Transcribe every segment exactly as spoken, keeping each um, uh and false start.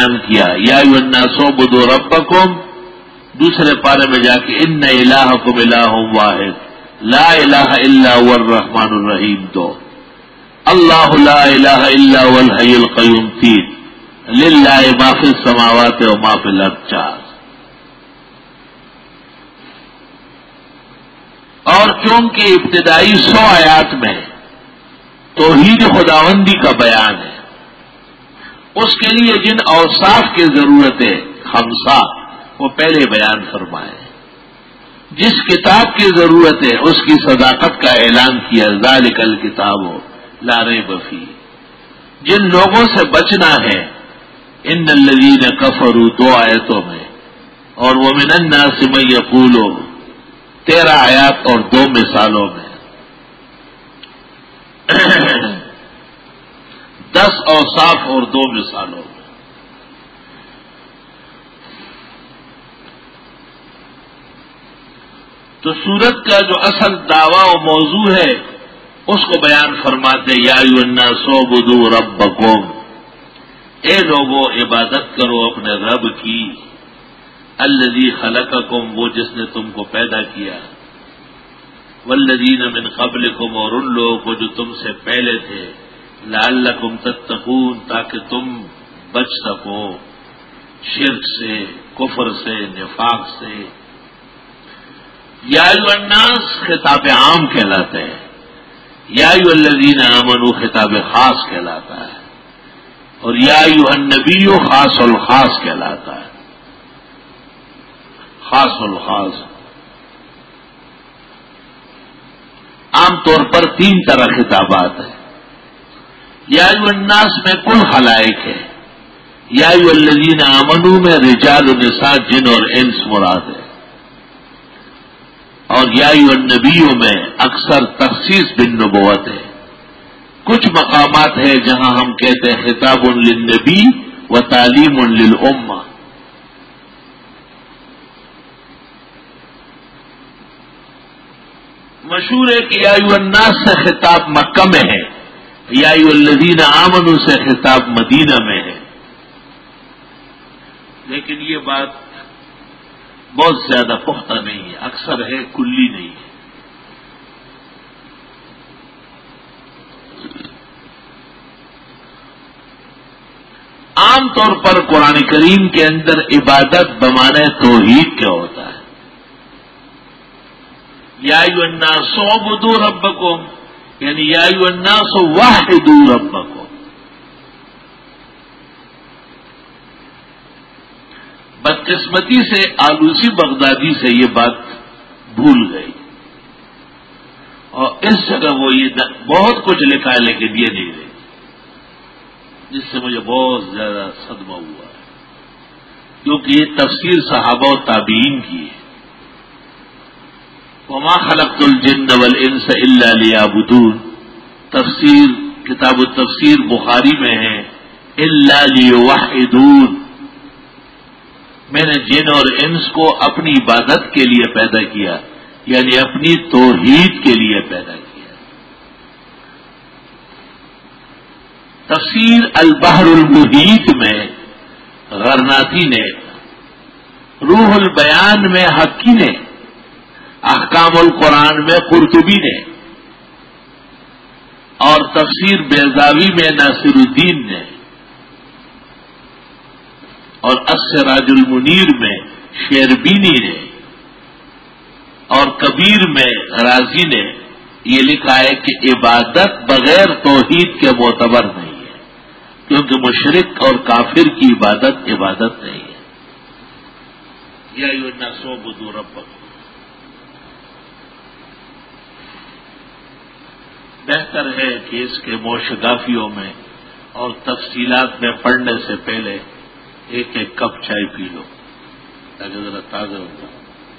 بیان کیا یا ایھا الناس اعبدوا ربکم، دوسرے پارے میں جا کے ان الہکم الہ واحد لا الہ الا هو الرحمن الرحیم دو، اللہ لا الہ الا هو الحی القیوم تین، للہ ما فی السماوات و ما فی الارض چار۔ اور چونکہ ابتدائی سو آیات میں توحید خداوندی کا بیان ہے، اس کے لیے جن اوصاف کی ضرورت ہے خمسہ وہ پہلے بیان فرمائے، جس کتاب کی ضرورت ہے اس کی صداقت کا اعلان کیا، ذالک الکتاب لا ریب فیہ، جن لوگوں سے بچنا ہے ان الذین کفروا دو آیتوں میں، اور ومن الناس من یقول تیرہ آیات اور دو مثالوں میں، دس اوصاف اور دو مثالوں میں۔ تو سورت کا جو اصل دعویٰ و موضوع ہے اس کو بیان فرماتے یا ایھا الناس اعبدوا ربکم، اے لوگو عبادت کرو اپنے رب کی، الذی خلقکم وہ جس نے تم کو پیدا کیا، والذین من قبلکم اور ان لوگوں کو جو تم سے پہلے تھے، لعلکم تتقون تاکہ تم بچ سکو شرک سے، کفر سے، نفاق سے۔ یا ایھا الناس خطاب عام کہلاتا ہے، یا ایھا الذین آمنوا خطاب خاص کہلاتا ہے، اور یا ایھا النبی خاص الخاص کہلاتا ہے، خاص الخاص۔ عام طور پر تین طرح خطابات ہیں، یا ایھا الناس میں کل خلائق ہے، یا ایھا الذین آمنوا میں رجال و نساء جن اور انس مراد ہے، اور یا ایھا النبی میں اکثر تخصیص بالنبوت ہے۔ کچھ مقامات ہیں جہاں ہم کہتے ہیں خطاب للنبی و تعلیم للامہ۔ مشہور ہے کہ یا ایھا الناس سے خطاب مکہ میں ہے، یا ایھا الذین آمنوا سے خطاب مدینہ میں ہے، لیکن یہ بات بہت زیادہ پختہ نہیں ہے، اکثر ہے، کلی نہیں ہے۔ عام طور پر قرآن کریم کے اندر عبادت بمعنی توحید کیا ہوتا ہے، یا ایھا الناس اعبدوا ربکم، یعنی یا ایھا الناس وحدوا ربکم۔ بدقسمتی سے آلوسی بغدادی سے یہ بات بھول گئی، اور اس جگہ وہ یہ بہت کچھ لکھا ہے لیکن یہ نہیں رہی، جس سے مجھے بہت زیادہ صدمہ ہوا ہے، کیونکہ یہ تفسیر صحابہ و تابعین کی ہے۔ وما خلقت الجن والانس الا لیعبدون، تفسیر کتاب التفسیر بخاری میں ہے الا لیوحدون، میں نے جن اور انس کو اپنی عبادت کے لیے پیدا کیا، یعنی اپنی توحید کے لیے پیدا کیا۔ تفسیر البحر المحیط میں غرناطی نے، روح البیان میں حقی نے، احکام القرآن میں قرطبی نے، اور تفسیر بیضاوی میں ناصر الدین نے، اور السراج المنیر میں شیربینی نے، اور کبیر میں رازی نے یہ لکھا ہے کہ عبادت بغیر توحید کے معتبر نہیں ہے، کیونکہ مشرک اور کافر کی عبادت عبادت نہیں ہے۔ یا ایھا الناس اعبدوا ربکم، بہتر ہے کہ اس کے موشگافیوں میں اور تفصیلات میں پڑھنے سے پہلے ایک ایک کپ چائے پی لو تاکہ ذرا تازہ ہو جائے۔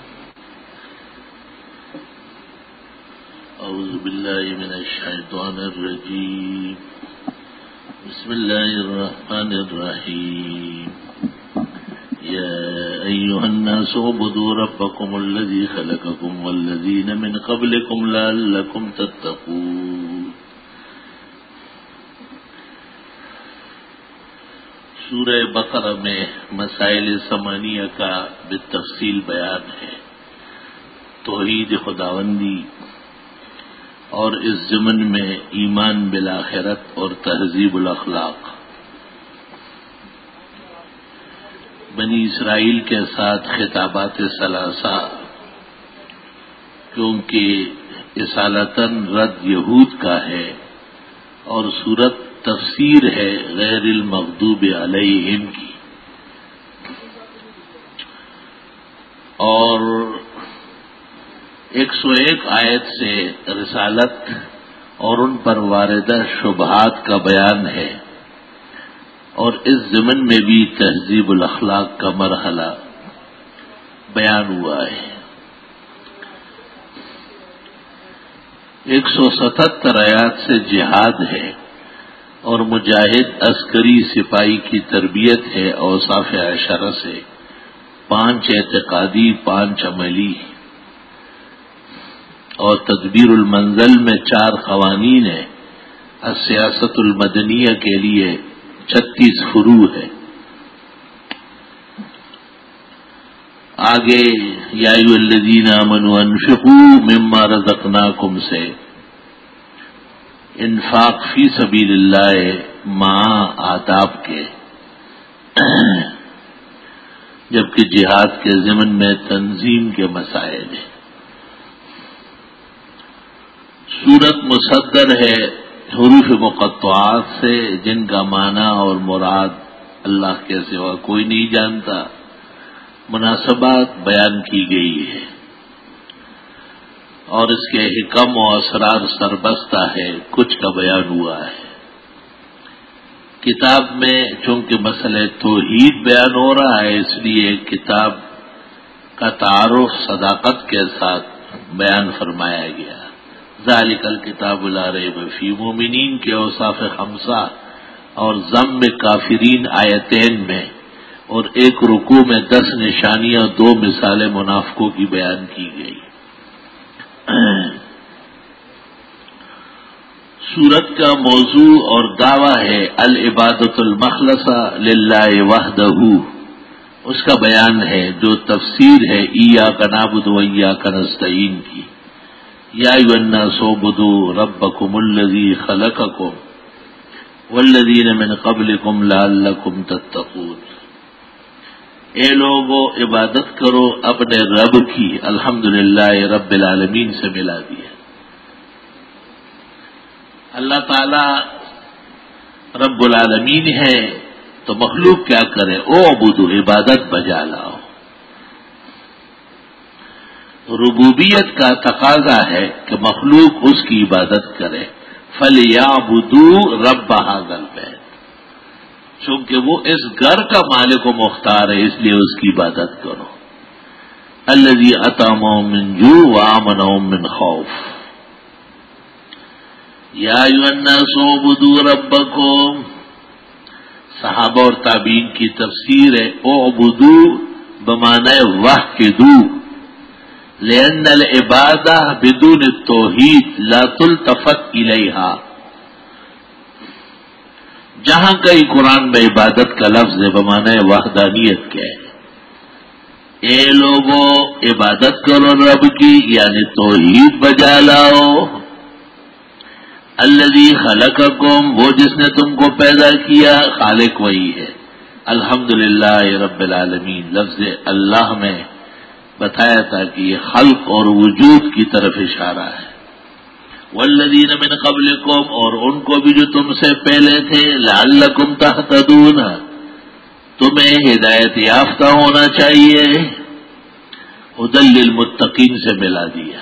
اعوذ باللہ من الشیطان الرجیم، بسم اللہ الرحمن الرحیم، یا ایھا الناس اعبدوا ربکم الذی خلقکم والذین من قبلکم لعلکم تتقون۔ سورہ بقرہ میں مسائل ثمانیہ کا بالتفصیل بیان ہے، توحید خداوندی اور اس ضمن میں ایمان بالآخرت اور تہذیب الاخلاق۔ بنی اسرائیل کے ساتھ خطابات ثلاثہ، کیونکہ اصالتاً رد یہود کا ہے اور صورت تفسیر ہے غیر المغضوب علیہم کی، اور ایک سو ایک آیت سے رسالت اور ان پر واردہ شبہات کا بیان ہے، اور اس ضمن میں بھی تہذیب الاخلاق کا مرحلہ بیان ہوا ہے۔ ایک سو ستہتر آیات سے جہاد ہے اور مجاہد عسکری سپاہی کی تربیت ہے، اوصاف عشرہ سے پانچ اعتقادی پانچ عملی، اور تدبیر المنزل میں چار قوانین ہیں، السیاست المدنیہ کے لیے چھتیس فروع ہے۔ آگے یا ایھا الذین آمنوا انفقوا مما رزقناکم سے انفاق فی سبیل اللہ مع آداب کے، جبکہ جہاد کے ضمن میں تنظیم کے مسائل ہیں۔ سورت مصدر ہے حروف مقطعات سے، جن کا معنی اور مراد اللہ کے سوا کوئی نہیں جانتا، مناسبات بیان کی گئی ہے، اور اس کے حکم و اسرار سربستہ ہے، کچھ کا بیان ہوا ہے۔ کتاب میں چونکہ مسئلہ توحید بیان ہو رہا ہے، اس لیے کتاب کا تعارف صداقت کے ساتھ بیان فرمایا گیا۔ ذالک الکتاب لا ریب فیہ، مومنین کے اوصاف خمسہ اور ذم کافرین آیتین میں، اور ایک رکوع میں دس نشانیاں، دو مثالیں منافقوں کی بیان کی گئی۔ سورت کا موضوع اور دعویٰ ہے العبادۃ المخلصہ للہ وحدہ، اس کا بیان ہے جو تفسیر ہے ایاک نعبد و ایاک نستعین کی۔ یا ایھا الناس اعبدوا ربکم الذی خلقکم والذین من قبلکم لعلکم تتقون، اے لوگو عبادت کرو اپنے رب کی، الحمدللہ رب العالمین سے ملا دیا۔ اللہ تعالی رب العالمین ہے تو مخلوق کیا کرے؟ اعبدوا، عبادت بجا لاؤ۔ ربوبیت کا تقاضا ہے کہ مخلوق اس کی عبادت کرے، فَلْيَعْبُدُوا رَبَّ هَذَا الْبَيْتِ، چونکہ وہ اس گھر کا مالک و مختار ہے، اس لیے اس کی عبادت کرو۔ الَّذِي أَطْعَمَهُم مِّن جُوعٍ وَآمَنَهُم مِّن خَوْفٍ۔ یا ایھا الناس اعبدوا ربکم، صحابہ اور تابعین کی تفسیر ہے اعبدوا بمعنی وحدوا، لأن العبادہ بدون التوحید لا تلتفت الیہا۔ جہاں کئی قرآن میں عبادت کا لفظ ہے بمعنی وحدانیت کے، اے لوگو عبادت کرو رب کی، یعنی توحید بجا لاؤ۔ الذی خلقکم، وہ جس نے تم کو پیدا کیا، خالق وہی ہے۔ الحمدللہ رب العالمین، لفظ اللہ میں بتایا تھا کہ یہ خلق اور وجود کی طرف اشارہ ہے۔ والذین من قبلکم، اور ان کو بھی جو تم سے پہلے تھے، لعلکم تہتدون، تمہیں ہدایت یافتہ ہونا چاہیے۔ ھدی للمتقین سے ملا دیا۔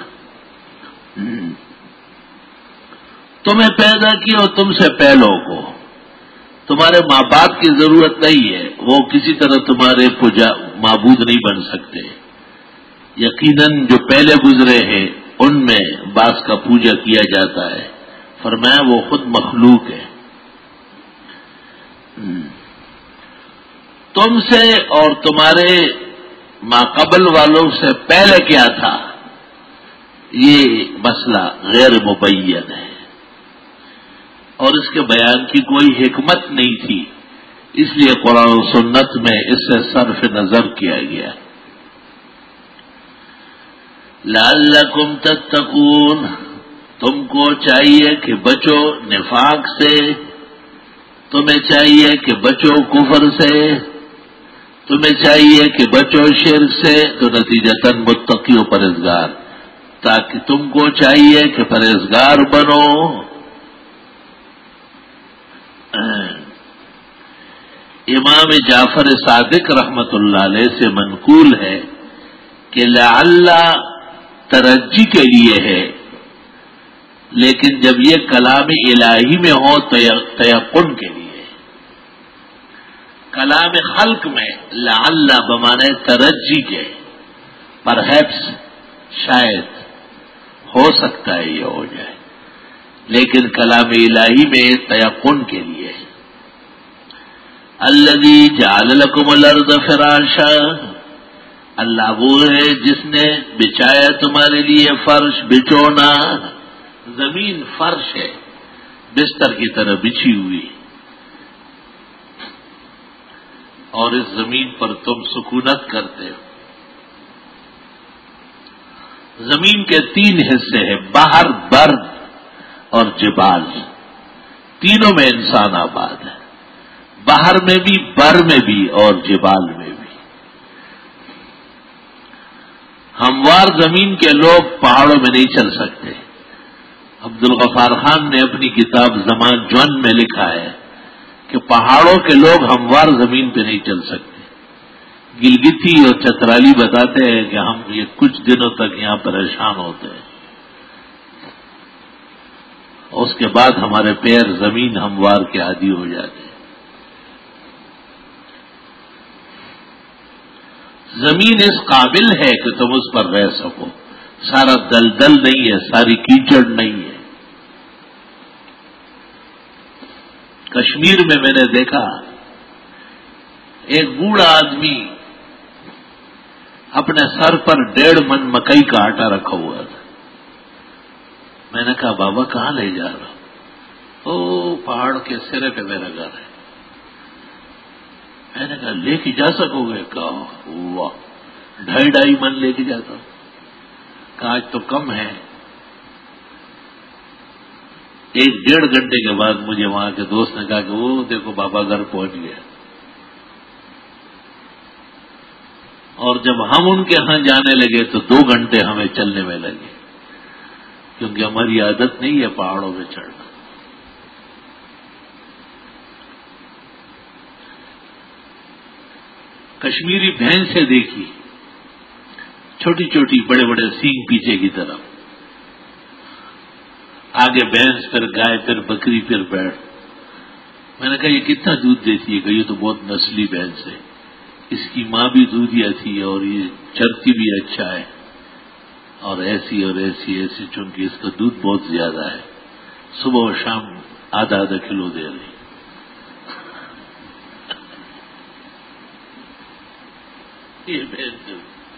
تمہیں پیدا کیا اور تم سے پہلوں کو، تمہارے ماں باپ کی ضرورت نہیں ہے، وہ کسی طرح تمہارے پجا معبود نہیں بن سکتے۔ یقیناً جو پہلے گزرے ہیں ان میں بعض کا پوجا کیا جاتا ہے، فرمایا وہ خود مخلوق ہے۔ تم سے اور تمہارے ماقبل والوں سے پہلے کیا تھا، یہ مسئلہ غیر مبین ہے، اور اس کے بیان کی کوئی حکمت نہیں تھی، اس لیے قرآن و سنت میں اس سے صرف نظر کیا گیا. لعلکم تتقون، تم کو چاہیے کہ بچو نفاق سے، تمہیں چاہیے کہ بچو کفر سے، تمہیں چاہیے کہ بچو شرک سے، تو نتیجتاً متقی و پرہیزگار، تاکہ تم کو چاہیے کہ پرہیزگار بنو. امام جعفر صادق رحمت اللہ علیہ سے منقول ہے کہ لعل ترجی کے لیے ہے، لیکن جب یہ کلام الہی میں ہو تیقن کے لیے. کلام خلق میں لعل بمانے ترجی کے، پرہیپس، شاید، ہو سکتا ہے یہ ہو جائے، لیکن کلام الہی میں تیقن کے لیے. الذی جعل لکم الارض فراشا، اللہ وہ ہے جس نے بچایا تمہارے لیے فرش، بچونا. زمین فرش ہے، بستر کی طرح بچھی ہوئی، اور اس زمین پر تم سکونت کرتے ہو. زمین کے تین حصے ہیں، بحر، بر اور جبال. تینوں میں انسان آباد ہے، بحر میں بھی، بر میں بھی اور جبال میں بھی. ہموار زمین کے لوگ پہاڑوں میں نہیں چل سکتے. عبدالغفار خان نے اپنی کتاب زمان جون میں لکھا ہے کہ پہاڑوں کے لوگ ہموار زمین پہ نہیں چل سکتے. گلگتی اور چترالی بتاتے ہیں کہ ہم یہ کچھ دنوں تک یہاں پریشان ہوتے ہیں، اس کے بعد ہمارے پیر زمین ہموار کے عادی ہو جاتے ہیں. زمین اس قابل ہے کہ تم اس پر رہ سکو، سارا دلدل نہیں ہے، ساری کیچڑ نہیں ہے. کشمیر میں میں نے دیکھا ایک بوڑھا آدمی اپنے سر پر ڈیڑھ من مکئی کا آٹا رکھا ہوا تھا. میں نے کہا بابا کہاں لے جا رہا؟ او پہاڑ کے سرے پہ میرا گھر ہے. میں نے کہا لے کے جا سکو گے؟ کہا واہ، ڈھائی ڈھائی من لے کے جاتا ہوں. کہا آج تو کم ہے. ایک ڈیڑھ گھنٹے کے بعد مجھے وہاں کے دوست نے کہا کہ وہ دیکھو بابا گھر پہنچ گیا. اور جب ہم ان کے ہاں جانے لگے تو دو گھنٹے ہمیں چلنے میں لگے، کیونکہ ہماری عادت نہیں ہے پہاڑوں میں چڑھنا. کشمیری بھینس سے دیکھی، چھوٹی چھوٹی، بڑے بڑے سینگ پیچھے کی طرف، آگے بھینس، پھر گائے، پھر بکری، پھر بیڑ. میں نے کہا یہ کتنا دودھ دیتی ہے؟ کہ یہ تو بہت نسلی بھینس ہے، اس کی ماں بھی دودھیا تھی اور یہ چرتی بھی اچھا ہے، اور ایسی اور ایسی ایسی، چونکہ اس کا دودھ بہت زیادہ ہے، صبح و شام آدھا آدھا کلو دے رہی. یہ بھینس،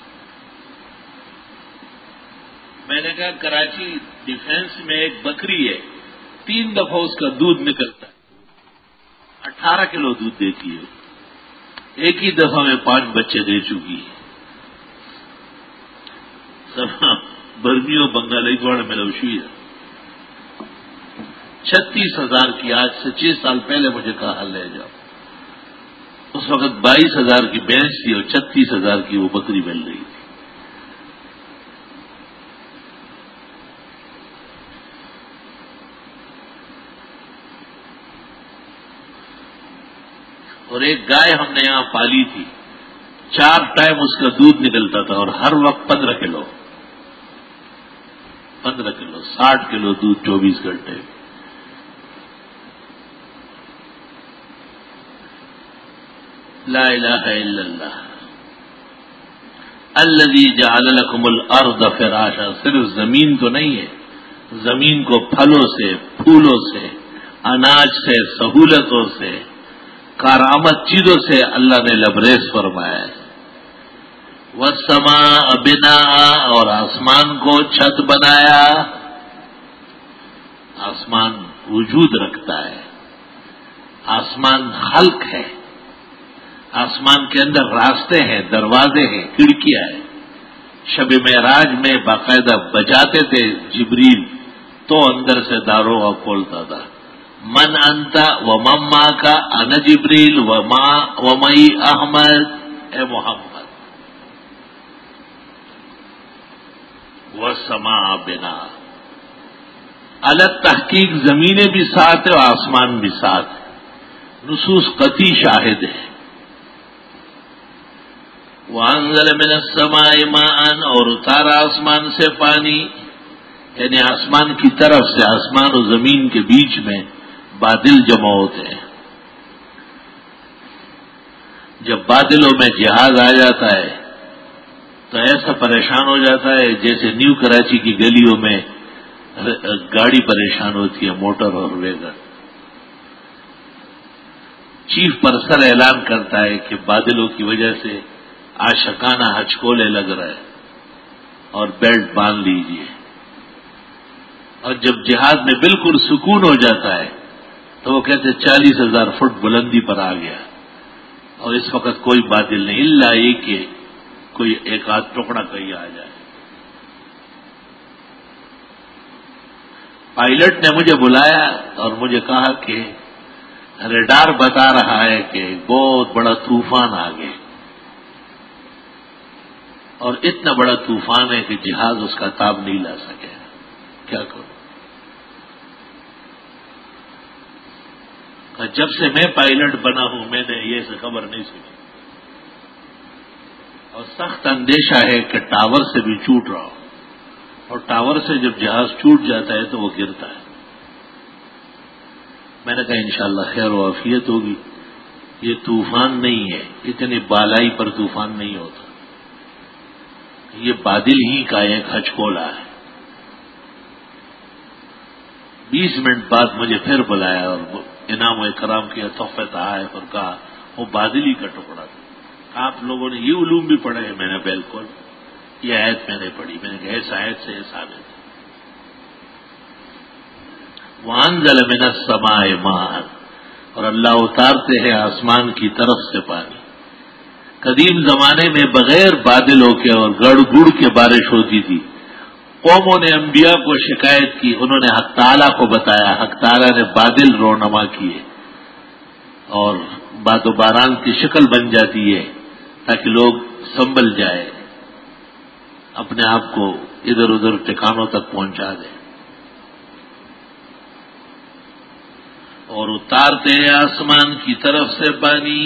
میں نے کہا کراچی ڈیفینس میں ایک بکری ہے، تین دفعہ اس کا دودھ نکلتا ہے، اٹھارہ کلو دودھ دیتی ہے. ایک ہی دفعہ میں پانچ بچے دے چکی ہے. سب برمیوں بنگالی گوڑ میں لوشی ہے. چھتیس ہزار کی، آج سے چھ سال پہلے مجھے کہا لے جاؤ. اس وقت بائیس ہزار کی بھینس تھی اور چھتیس ہزار کی وہ بکری مل رہی تھی. اور ایک گائے ہم نے یہاں پالی تھی، چار ٹائم اس کا دودھ نکلتا تھا، اور ہر وقت پندرہ کلو پندرہ کلو ساٹھ کلو دودھ چوبیس گھنٹے. لا الہ الا اللہ. الذی جعل لکم الارض فراشا، صرف زمین تو نہیں ہے، زمین کو پھلوں سے، پھولوں سے، اناج سے، سہولتوں سے، کارآمد چیزوں سے اللہ نے لبریز فرمایا ہے. والسماء بناء، اور آسمان کو چھت بنایا. آسمان وجود رکھتا ہے، آسمان خلق ہے، آسمان کے اندر راستے ہیں، دروازے ہیں، کھڑکیاں ہیں. شب معراج میں باقاعدہ بجاتے تھے جبریل تو اندر سے داروغہ کھولتا تھا. من انت و مما کا ان جبریل و ما و مئی احمد، اے محمد و سما بنا. الگ تحقیق زمینیں بھی ساتھ ہے اور آسمان بھی ساتھ ہے. نصوص قطعی شاہد ہے. وانزل من السماء ماء، اور اتارا آسمان سے پانی، یعنی آسمان کی طرف سے. آسمان اور زمین کے بیچ میں بادل جمع ہوتے ہیں. جب بادلوں میں جہاز آ جاتا ہے تو ایسا پریشان ہو جاتا ہے جیسے نیو کراچی کی گلیوں میں گاڑی پریشان ہوتی ہے، موٹر اور ویگن. چیف پرسر اعلان کرتا ہے کہ بادلوں کی وجہ سے عاشقانہ ہچکولے لگ رہے اور بیلٹ باندھ لیجیے. اور جب جہاز میں بالکل سکون ہو جاتا ہے تو وہ کہتے چالیس ہزار فٹ بلندی پر آ گیا اور اس وقت کوئی بادل نہیں، الا یہ کہ کوئی ایک آدھ ٹکڑا کہیں آ جائے. پائلٹ نے مجھے بلایا اور مجھے کہا کہ ریڈار بتا رہا ہے کہ بہت بڑا طوفان آ گیا اور اتنا بڑا طوفان ہے کہ جہاز اس کا تاب نہیں لا سکے. کیا کروں؟ جب سے میں پائلٹ بنا ہوں میں نے یہ سے خبر نہیں سنی اور سخت اندیشہ ہے کہ ٹاور سے بھی چوٹ رہا ہو، اور ٹاور سے جب جہاز ٹوٹ جاتا ہے تو وہ گرتا ہے. میں نے کہا انشاءاللہ خیر و عافیت ہوگی. یہ طوفان نہیں ہے، اتنی بالائی پر طوفان نہیں ہوتا، یہ بادل ہی کا ایک ہچکولا ہے. بیس منٹ بعد مجھے پھر بلایا اور انعام و اکرام کیا، تحفہ تحائف، اور کہا وہ بادل ہی کا ٹکڑا تھا. آپ لوگوں نے یہ علوم بھی پڑھے ہیں؟ میں نے بالکل. یہ آیت میں نے پڑھی. میں نے کہا اس آیت سے یہ ثابت ہے. وانزل من السماء ماء، اور اللہ اتارتے ہیں آسمان کی طرف سے پانی. قدیم زمانے میں بغیر بادلوں کے اور گڑ گڑ کے بارش ہوتی تھی. قوموں نے انبیاء کو شکایت کی، انہوں نے حق تعالیٰ کو بتایا، حق تعالیٰ نے بادل رونما کیے اور باد و باران کی شکل بن جاتی ہے تاکہ لوگ سنبھل جائے، اپنے آپ کو ادھر ادھر ٹھکانوں تک پہنچا دیں. اور اتارتے ہیں آسمان کی طرف سے پانی.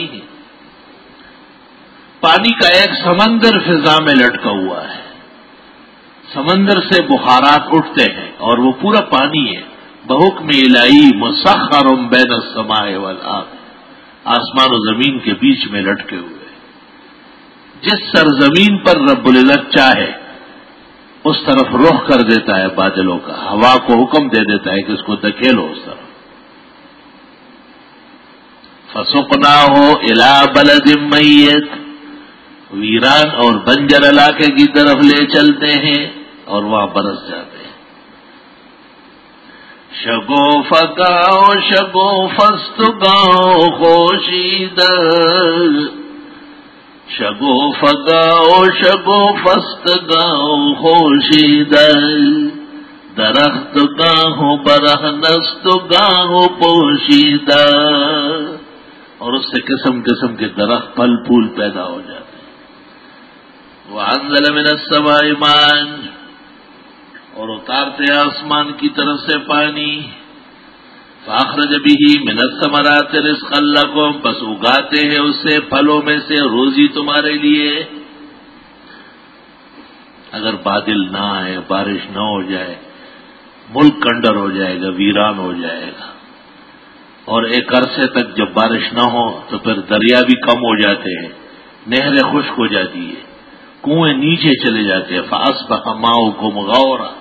پانی کا ایک سمندر فضا میں لٹکا ہوا ہے. سمندر سے بخارات اٹھتے ہیں اور وہ پورا پانی ہے. بحکم الہی مسخر بین السماء والارض، آسمان و زمین کے بیچ میں لٹکے ہوئے. جس سرزمین پر رب العزت چاہے اس طرف رخ کر دیتا ہے بادلوں کا، ہوا کو حکم دے دیتا ہے کہ اس کو دھکیلو اس طرف. فَسُقْنَاهُ إِلَىٰ بَلَدٍ مَّيِّتٍ، ویران اور بنجر علاقے کی طرف لے چلتے ہیں اور وہاں برس جاتے ہیں. شگوفہ گاؤں شگوفست گاؤں خوشیدہ، شگوفہ گاؤں شگوفست گاؤں خوشیدہ، درخت گاہوں برہنست گاہوں پوشیدہ. اور اس سے قسم قسم کے درخت پھل پھول پیدا ہو جاتے ہیں. وَأَنزَلَ مِنَ السَّمَاءِ مَاءً، اور اتارتے آسمان کی طرف سے پانی. فَأَخْرَجَ بِهِ مِنَ الثَّمَرَاتِ رِزْقًا لَكُمْ، بس اگاتے ہیں اس سے پھلوں میں سے روزی تمہارے لیے. اگر بادل نہ آئے، بارش نہ ہو جائے، ملک کنڈر ہو جائے گا، ویران ہو جائے گا. اور ایک عرصے تک جب بارش نہ ہو تو پھر دریا بھی کم ہو جاتے ہیں، نہریں خشک ہو جاتی ہے، کنویں نیچے چلے جاتے ہیں. فَأَصْبَحَ مَاؤُكُمْ غَوْرًا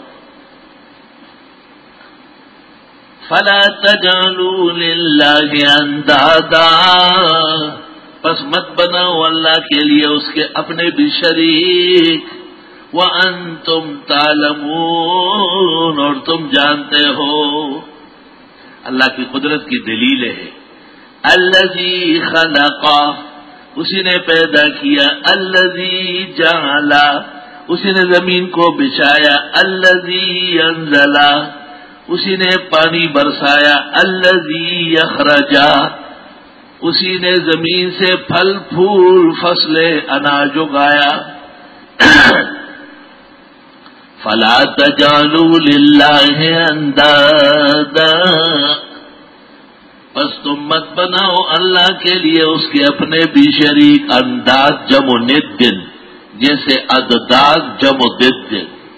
فَلَا تَجْعَلُوا لِلَّهِ أَندَادًا، پس مت بناؤ اللہ کے لیے اس کے اپنے بھی شریک. وَأَنْتُمْ تَعْلَمُونَ، اور تم جانتے ہو. اللہ کی قدرت کی دلیل ہے. الذی خلق، اسی نے پیدا کیا، الذی جعل، اسی نے زمین کو بچھایا، الذی انزل، اسی نے پانی برسایا، الذی اخرج، اسی نے زمین سے پھل پھول فصلیں اناج اگایا۔ فلا تجعلوا للہ اندادا، بس تم مت بناؤ اللہ کے لیے اس کے اپنے بھی شریک، انداز جمع ند، جیسے ادداد جمع ضد،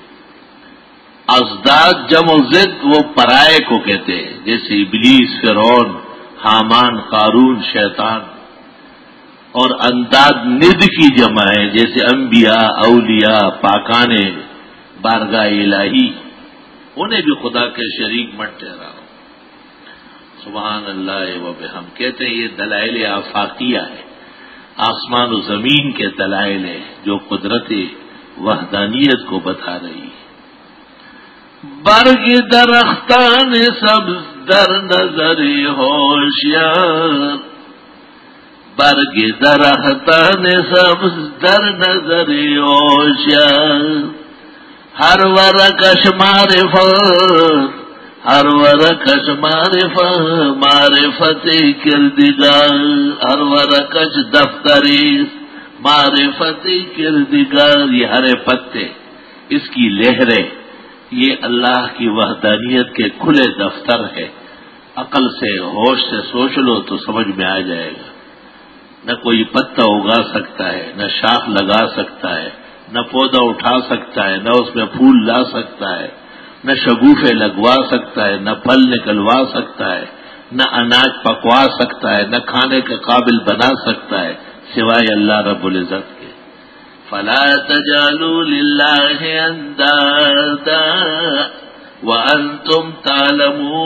ازداد جمع ضد وہ پرائے کو کہتے ہیں، جیسے ابلیس، فرعون، حامان، قارون، شیطان، اور انداد ند کی جمع ہے، جیسے انبیاء، اولیاء، پاکان بارگاہ الہی، انہیں بھی خدا کے شریک مت ٹھہراؤ۔ سبحان اللہ و بحمدہ، ہم کہتے ہیں یہ دلائل آفاقیہ ہے، آسمان و زمین کے دلائل ہیں جو قدرت وحدانیت کو بتا رہی ہے۔ برگ درختان سبز در نظر ہوشیار، برگ درختان سبز در نظر ہوشیار، ہر ورقش معرفت، ہر ورقش معرفت، معرفت کردگار، ہر ورقش دفتری معرفت کردگار، یہ ہرے پتے، اس کی لہریں، یہ اللہ کی وحدانیت کے کھلے دفتر ہے۔ عقل سے، ہوش سے سوچ لو تو سمجھ میں آ جائے گا۔ نہ کوئی پتا اگا سکتا ہے، نہ شاخ لگا سکتا ہے، نہ پودا اٹھا سکتا ہے، نہ اس میں پھول لا سکتا ہے، نہ شگوفے لگوا سکتا ہے، نہ پھل نکلوا سکتا ہے، نہ اناج پکوا سکتا ہے، نہ کھانے کے قابل بنا سکتا ہے سوائے اللہ رب العزت کے۔ فلا تجعلوا للہ اندادا وانتم تعلمون،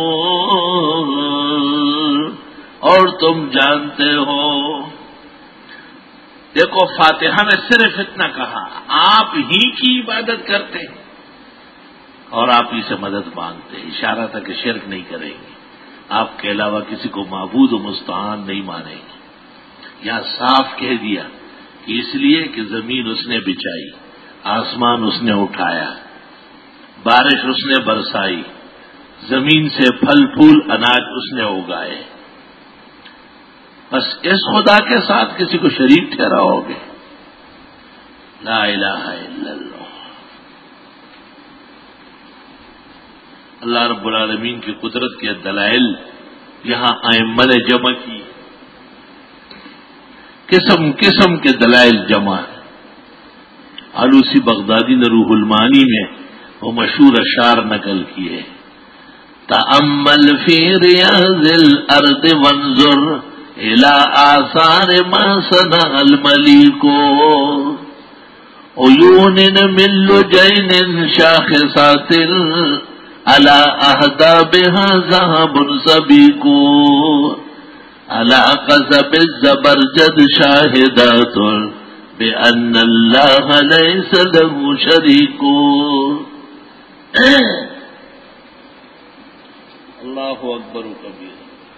اور تم جانتے ہو۔ دیکھو فاتحہ میں صرف اتنا کہا، آپ ہی کی عبادت کرتے ہیں اور آپ ہی سے مدد مانگتے ہیں، اشارہ تھا کہ شرک نہیں کریں گے، آپ کے علاوہ کسی کو معبود و مستعان نہیں مانیں گے۔ یہاں صاف کہہ دیا کہ اس لیے کہ زمین اس نے بچھائی، آسمان اس نے اٹھایا، بارش اس نے برسائی، زمین سے پھل پھول اناج اس نے اگائے، بس اس خدا کے ساتھ کسی کو شریک ٹھہراؤ گے؟ لا الہ الا اللہ۔ اللہ رب العالمین کی قدرت کے دلائل یہاں ائمہ نے جمع کی، قسم قسم کے دلائل جمع ہے۔ آلوسی بغدادی نے روح المعانی میں وہ مشہور اشعار نقل کیے، تأمل فی ریاض الارض وانظر الى آثار ما صنع الملیک، عیون من لجین شاخصات على اهدابها ذهب سبیک، على قصب الزبرجد شاهدات بأن الله ليس له شريك۔ اللہ اکبر کبیر۔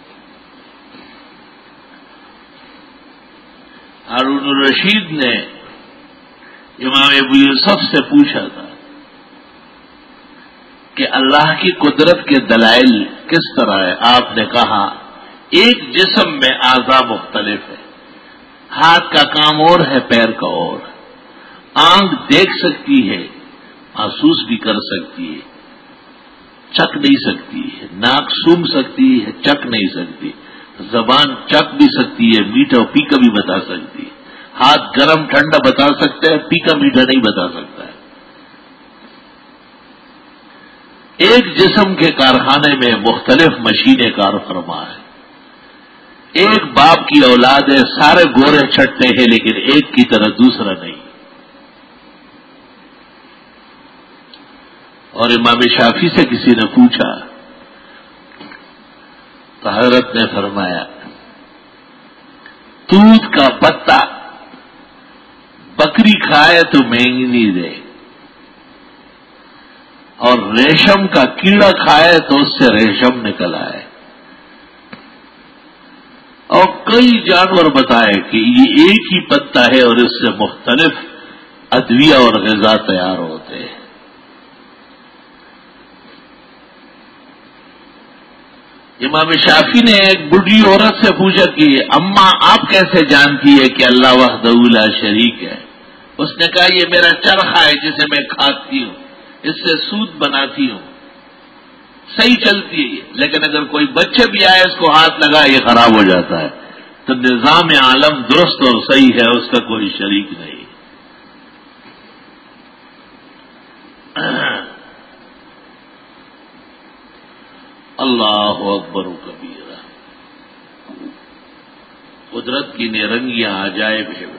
ہارون الرشید نے امام ابو یوسف سے پوچھا تھا کہ اللہ کی قدرت کے دلائل کس طرح ہے؟ آپ نے کہا ایک جسم میں اعضاء مختلف ہے، ہاتھ کا کام اور ہے، پیر کا اور، آنکھ دیکھ سکتی ہے، محسوس بھی کر سکتی ہے، چکھ نہیں سکتی ہے، ناک سونگھ سکتی ہے، چکھ نہیں سکتی، زبان چکھ بھی سکتی ہے، میٹھا پھیکا بھی بتا سکتی ہے، ہاتھ گرم ٹھنڈا بتا سکتا ہے، پھیکا میٹھا نہیں بتا سکتا ہے۔ ایک جسم کے کارخانے میں مختلف مشینیں کار فرما ہے۔ ایک باپ کی اولاد ہے، سارے گورے چھٹتے ہیں لیکن ایک کی طرح دوسرا نہیں۔ اور امام شافعی سے کسی نے پوچھا تو حضرت نے فرمایا دودھ کا پتا بکری کھائے تو مہنگی دے، اور ریشم کا کیڑا کھائے تو اس سے ریشم نکل آئے، اور کوئی جانور بتائے کہ یہ ایک ہی پتا ہے اور اس سے مختلف ادویہ اور غذا تیار ہوتے ہیں؟ امام شافعی نے ایک بڈھی عورت سے پوچھا کہ اماں آپ کیسے جانتی ہے کہ اللہ وحدہ لا شریک ہے؟ اس نے کہا یہ میرا چرخا ہے جسے میں کھاتی ہوں، اس سے سوت بناتی ہوں، صحیح چلتی ہے، لیکن اگر کوئی بچے بھی آئے اس کو ہاتھ لگا یہ خراب ہو جاتا ہے۔ تو نظام عالم درست اور صحیح ہے، اس کا کوئی شریک نہیں۔ اللہ اکبر و کبیرہ، قدرت کی نیرنگیاں عجائب ہے۔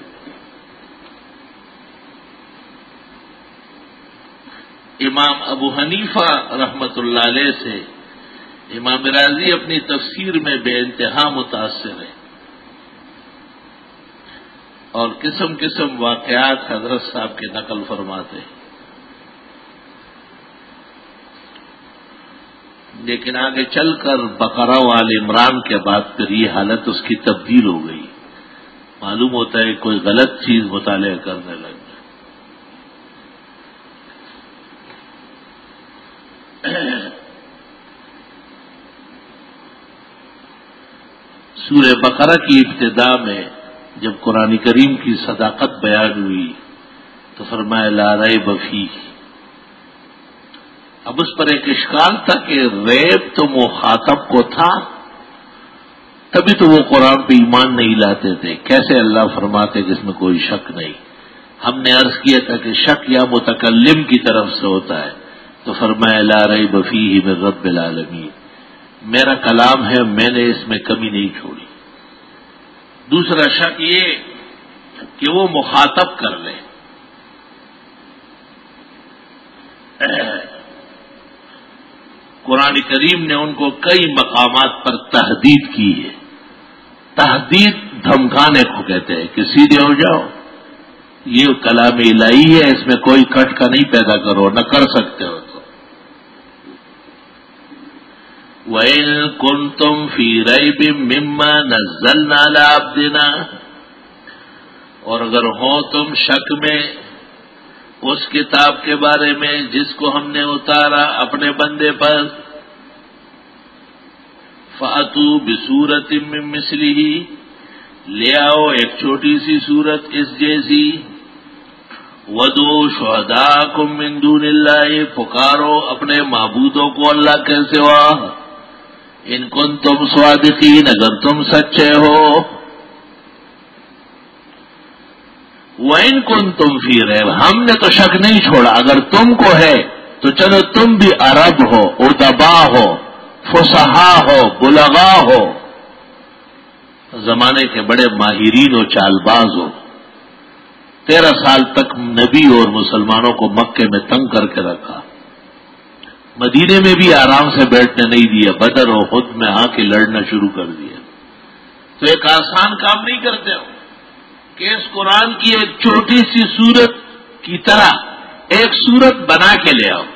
امام ابو حنیفہ رحمت اللہ علیہ سے امام راضی اپنی تفسیر میں بے انتہا متاثر ہے، اور قسم قسم واقعات حضرت صاحب کے نقل فرماتے ہیں، لیکن آگے چل کر بقرہ وال عمران کے بعد پھر یہ حالت اس کی تبدیل ہو گئی۔ معلوم ہوتا ہے کوئی غلط چیز مطالعہ کرنے لگ گیا۔ سورہ بقرہ کی ابتدا میں جب قرآن کریم کی صداقت بیان ہوئی تو فرمایا لا ریب فیہ۔ اب اس پر ایک اشکال تھا کہ ریب تو مخاطب کو تھا، تبھی تو وہ قرآن پہ ایمان نہیں لاتے تھے، کیسے اللہ فرماتے کہ اس میں کوئی شک نہیں؟ ہم نے عرض کیا تھا کہ شک یا متکلم کی طرف سے ہوتا ہے، تو فرمایا لا ریب فیہ من رب العالمین، میرا کلام ہے، میں نے اس میں کمی نہیں چھوڑی۔ دوسرا شک یہ کہ وہ مخاطب کر لے، قرآن کریم نے ان کو کئی مقامات پر تحدید کی ہے۔ تحدید دھمکانے کو کہتے ہیں کہ سیدھے ہو جاؤ، یہ کلام الہی ہے، اس میں کوئی کٹ کا نہیں پیدا کرو، نہ کر سکتے ہو تو۔ وَإِن كُنتُمْ فِي رَيْبٍ مِّمَّا نَزَّلْنَا عَلَىٰ عَبْدِنَا، اور اگر ہو تم شک میں اس کتاب کے بارے میں جس کو ہم نے اتارا اپنے بندے پر، فَأْتُوا بِسُورَةٍ مِّن مِّثْلِهِ، لے آؤ ایک چھوٹی سی سورت اس جیسی، وَادْعُوا شُهَدَاءَكُم مِّن دُونِ اللَّهِ، پکارو اپنے معبودوں کو اللہ کے سوا، ان کنتم صادقین، اگر تم سچے ہو۔ وَإِن كُنتُمْ فِي رَيْبٍ، ہم نے تو شک نہیں چھوڑا، اگر تم کو ہے تو چلو تم بھی عرب ہو، ادبا ہو، فصحا ہو، بلغا ہو، زمانے کے بڑے ماہرین و چالباز ہو، تیرہ سال تک نبی اور مسلمانوں کو مکے میں تنگ کر کے رکھا، مدینے میں بھی آرام سے بیٹھنے نہیں دیا، بدر و خود میں آ کے لڑنا شروع کر دیا۔ تو ایک آسان کام نہیں کرتے ہو کہ اس قرآن کی ایک چھوٹی سی سورت کی طرح ایک سورت بنا کے لے آؤ۔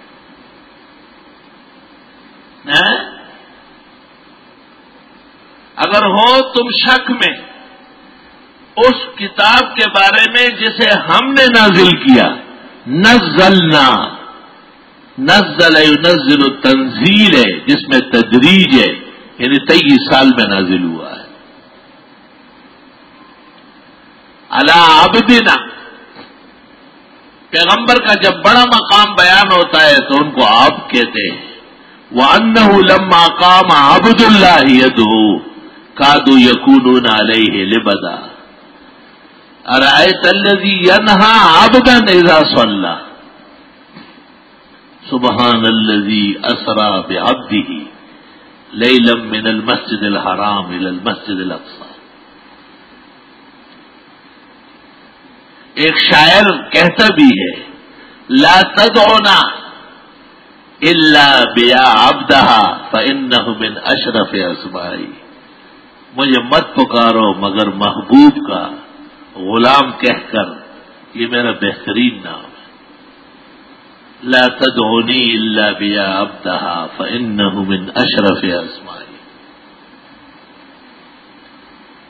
اگر ہو تم شک میں اس کتاب کے بارے میں جسے ہم نے نازل کیا، نزلنا، نزل ينزل التنزیل ہے جس میں تدریج ہے، یعنی تیئیس سال میں نازل ہوا ہے۔ علی عبدنا، پیغمبر کا جب بڑا مقام بیان ہوتا ہے تو ان کو عبد کہتے ہیں۔ وَأَنَّهُ لَمَّا قَامَ عَبْدُ اللَّهِ يَدْعُوهُ كَادُوا يَكُونُونَ عَلَيْهِ لِبَدًا أَرَأَيْتَ الَّذِي يَنْهَىٰ عَبْدًا إِذَا صَلَّىٰ سبحان الذي أسرى بعبده ليلا من المسجد الحرام إلى المسجد الأقصى۔ ایک شاعر کہتا بھی ہے لا تدعونا الا بیا عبدها فإنه من اشرف اسمائی، مجھے مت پکارو مگر محبوب کا غلام کہہ کر، یہ میرا بہترین نام ہے۔ لا تدعونی الا بیا عبدها فإنه من اشرف اسمائی۔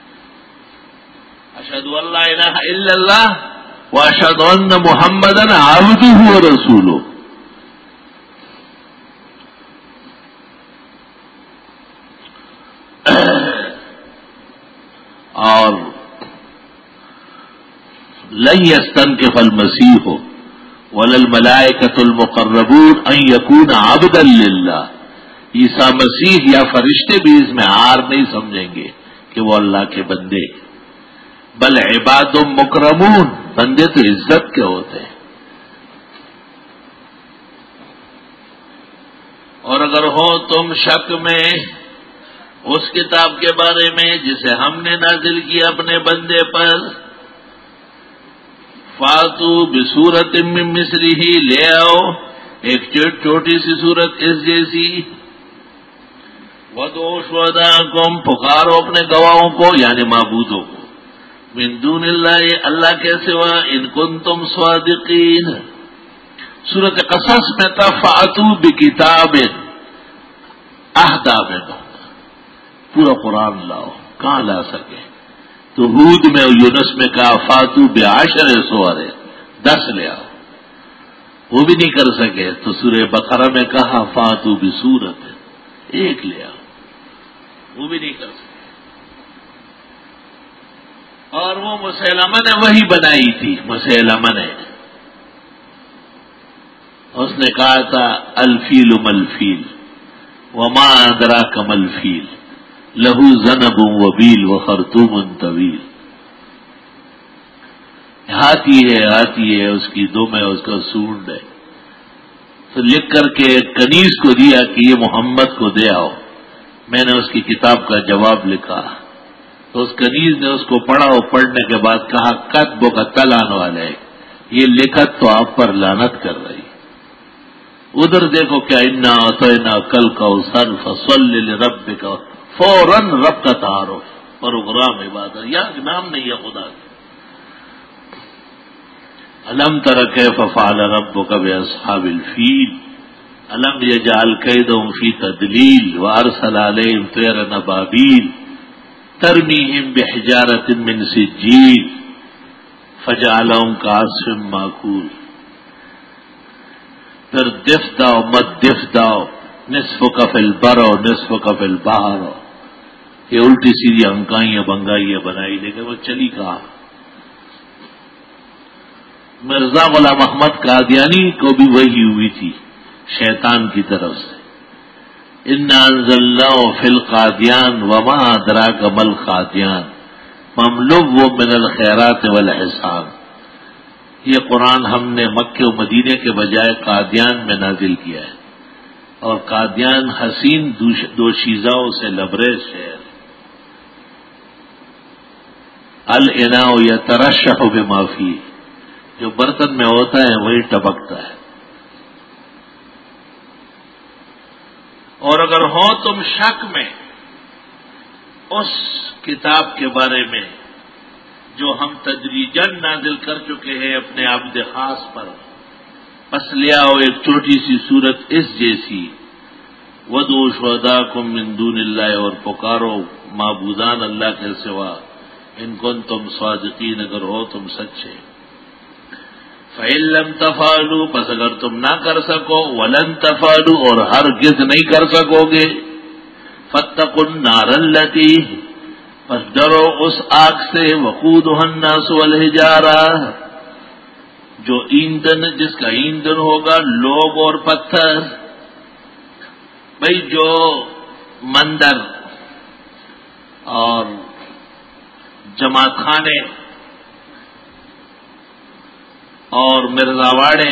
الہ الا اللہ واشہد ان محمدن عبدہ ورسولہ. اور لن یستنکف المسیح ولا الملائکۃ المقربون ان یکون عبدا للہ. عیسیٰ مسیح یا فرشتے بھی اس میں عار نہیں سمجھیں گے کہ وہ اللہ کے بندے، بل عباد مکرمون، بندے تو عزت کے ہوتے ہیں. اور اگر ہو تم شک میں اس کتاب کے بارے میں جسے ہم نے نازل کیا اپنے بندے پر، فاتو بصورت من مثلہ، لے آؤ ایک چھوٹی سی صورت اس جیسی. وَادْعُوا شُهَدَاءَكُمْ، پکارو اپنے گواہوں کو یعنی معبودوں کو، من دون اللہ، اللہ کے سوا، ان کنتم صادقین. سورۃ قصص میں تھا فَأْتُوا بِكِتَابٍ أَهْدَىٰ مِنْهُ، پورا قرآن لاؤ، کہاں لا سکے؟ تو ہود میں اور یونس میں کہا فاتو بعشر سور، دس لے آؤ، وہ بھی نہیں کر سکے. تو سورہ بقرہ میں کہا فاتو بسورت، ایک لے آؤ، وہ بھی نہیں کر سکے. اور وہ مسیلمہ نے وہی بنائی تھی. مسیلمہ نے اس نے کہا تھا الفیل ملفیل وما ادراک ملفیل لہو ذنب وبیل وخرطوم طویل. ہاتھی ہے، ہاتھی ہے، اس کی دم ہے، اس کا سونڈ ہے. تو لکھ کر کے کنیز کو دیا کہ یہ محمد کو دے آؤ. میں نے اس کی کتاب کا جواب لکھا. تو اس کنیز نے اس کو پڑھا اور پڑھنے کے بعد کہا کتب کا تلان والے، یہ لکھت تو آپ پر لعنت کر رہی. ادھر دیکھو کیا انا اعطینا کل کوثر فصلی لربک، فوراً رب کا تعارف، پروگرام عبادت، یا نام نہیں ہے خدا کا. الم تر کیف فعل ربک باصحاب الفیل الم یجعل کیدہم فی تدلیل وارسل علیہم طیرا ابابیل ترمیہم بحجارۃ من سجیل فجعلہم کعصف مأکول. پھر دف داؤ مت دف داؤ نصف کف البر و نصف کف البحر، یہ الٹی سیدھی انکائیاں بنگائیاں بنائی، لیکن وہ چلی کہا. مرزا غلام احمد قادیانی کو بھی وہی ہوئی تھی شیطان کی طرف سے. انا انزلناہ فی القادیان وما ادراک ما القادیان مملو من الخیرات والاحسان. یہ قرآن ہم نے مکے و مدینے کے بجائے قادیان میں نازل کیا ہے، اور قادیان حسین دو شیزاؤں سے لبریز شہر. الاناء یترشح بما فیہ، جو برتن میں ہوتا ہے وہی ٹپکتا ہے. اور اگر ہو تم شک میں اس کتاب کے بارے میں جو ہم تدریجاً نازل کر چکے ہیں اپنے عبد خاص پر، پس لے آؤ ایک چھوٹی سی صورت اس جیسی. وَادْعُوا شُهَدَاءَكُم مِّن دُونِ اللَّهِ، اور پکارو معبودان اللہ کے سوا، ان کنتم صادقین، اگر ہو تم سچے. فَإِن لَّمْ تَفْعَلُوا، پس اگر تم نہ کر سکو، وَلَن تَفْعَلُوا، اور ہرگز نہیں کر سکو گے، فَاتَّقُوا النَّارَ الَّتِي، پس ڈرو اس آگ سے، وقودها الناس والحجارہ، جو ایندھن، جس کا ایندھن ہوگا لوگ اور پتھر. بھئی جو مندر اور جماعت خانے اور مرزاواڑے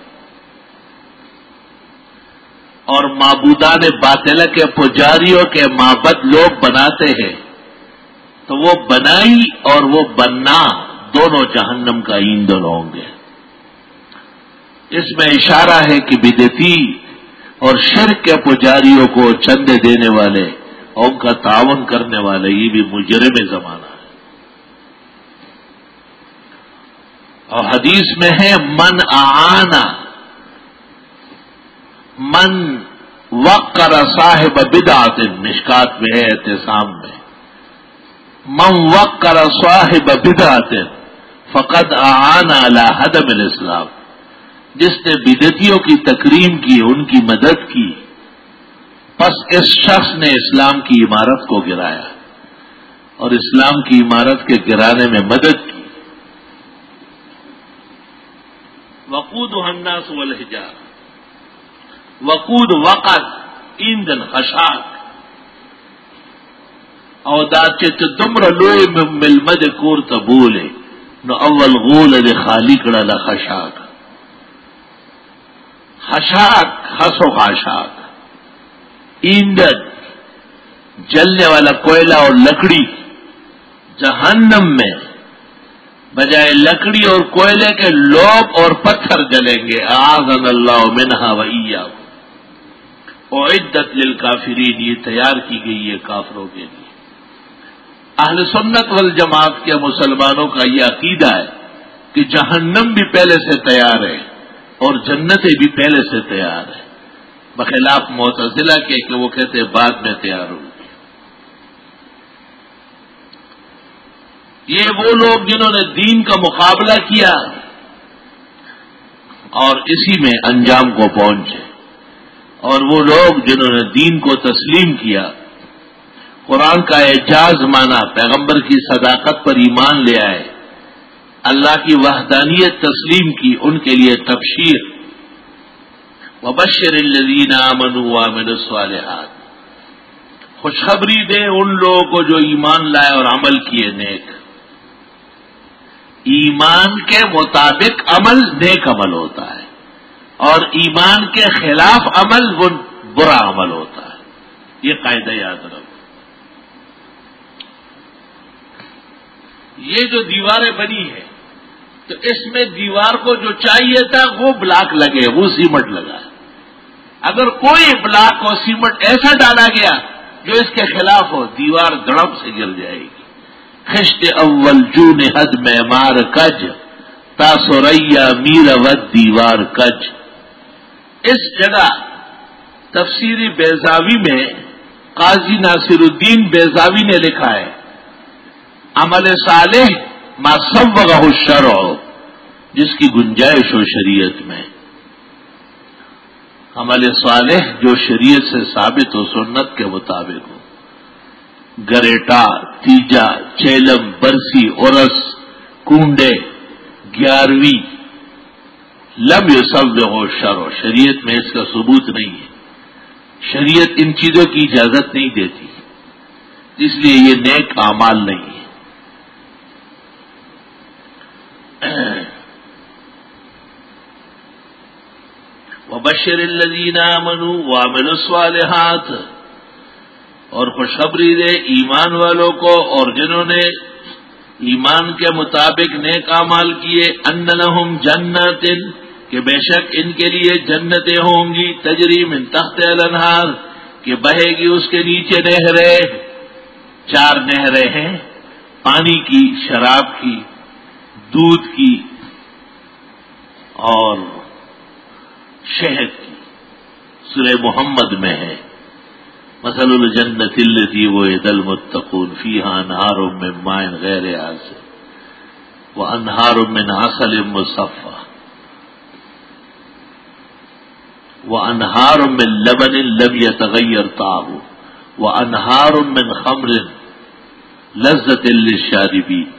اور معبودان باطلہ کے پجاریوں کے معبد لوگ بناتے ہیں، تو وہ بنائی اور وہ بننا دونوں جہنم کا ایندھن ہوں گے. اس میں اشارہ ہے کہ بدعتی اور شرک کے پجاریوں کو چندے دینے والے اور ان کا تعاون کرنے والے یہ بھی مجرم زمانہ ہے. اور حدیث میں ہے من اعانا من وقر صاحب بدعت، مشکات میں ہے اعتصام میں، من وقر صاحب بدعت فقد اعان علی ہدم الاسلام، جس نے بدعتیوں کی تکریم کی، ان کی مدد کی، پس اس شخص نے اسلام کی عمارت کو گرایا اور اسلام کی عمارت کے گرانے میں مدد کی۔ وقودها الناس والحجارہ، وقود وقد ایندھن خشاک، او دا چې دومره لوی ملمه د کور ته بولې نو اول غوله د خالی کړه له خشاک، خشاک خس و خاشاک، ایندھن جلنے والا کوئلہ اور لکڑی، جہنم میں بجائے لکڑی اور کوئلے کے لوگ اور پتھر جلیں گے۔ اعاذنا اللہ منہا وإیاکم۔ اعدت للکافرین، یہ تیار کی گئی ہے کافروں کے لیے۔ اہل سنت والجماعت کے مسلمانوں کا یہ عقیدہ ہے کہ جہنم بھی پہلے سے تیار ہے اور جنتیں بھی پہلے سے تیار ہے، بخلاف معتزلہ کے کہ وہ کہتے ہیں بعد میں تیار ہوگی۔ یہ وہ لوگ جنہوں نے دین کا مقابلہ کیا اور اسی میں انجام کو پہنچے، اور وہ لوگ جنہوں نے دین کو تسلیم کیا، قرآن کا اعجاز مانا، پیغمبر کی صداقت پر ایمان لے آئے، اللہ کی وحدانیت تسلیم کی، ان کے لیے تبشیر۔ وبشر الذین آمنوا وعملوا الصالحات، خوشخبری دے ان لوگوں کو جو ایمان لائے اور عمل کیے نیک۔ ایمان کے مطابق عمل نیک عمل ہوتا ہے، اور ایمان کے خلاف عمل وہ برا عمل ہوتا ہے، یہ قاعدہ یاد رکھو۔ یہ جو دیواریں بنی ہیں تو اس میں دیوار کو جو چاہیے تھا وہ بلاک لگے، وہ سیمنٹ لگا ہے۔ اگر کوئی بلاک اور سیمنٹ ایسا ڈالا گیا جو اس کے خلاف ہو، دیوار دڑپ سے گر جائے گی۔ خشت اول جون حد معمار کج، تا سوریا میر ود دیوار کج۔ اس جگہ تفسیر بیضاوی میں قاضی ناصر الدین بیضاوی نے لکھا ہے، عمل صالح ما صوغہ الشرع، جس کی گنجائش ہو شریعت میں، عمل صالح جو شریعت سے ثابت ہو، سنت کے مطابق ہو۔ گریٹا، تیجا، چیلم، برسی، اورس، کنڈے، گیارہویں، لم یصوغہ الشرع، شریعت میں اس کا ثبوت نہیں ہے، شریعت ان چیزوں کی اجازت نہیں دیتی، اس لیے یہ نیک اعمال نہیں ہے۔ وبشر الذین آمنوا وعملوا الصالحات، اور خوشخبری دے ایمان والوں کو اور جنہوں نے ایمان کے مطابق نیک اعمال کیے، ان لہم جنات، کہ بے شک ان کے لیے جنتیں ہوں گی، تجری من تحت الانہار، کہ بہے گی اس کے نیچے نہریں، چار نہریں ہیں، پانی کی، شراب کی، دودھ کی اور شہد کی۔ سورہ محمد میں ہے، مثل الجنت التی وعد المتقون فیہا انہار من ماء غیر آسن وانہار من عسل مصفى وانہار من لبن لم يتغیر طعمه وانہار من خمر لذة للشاربین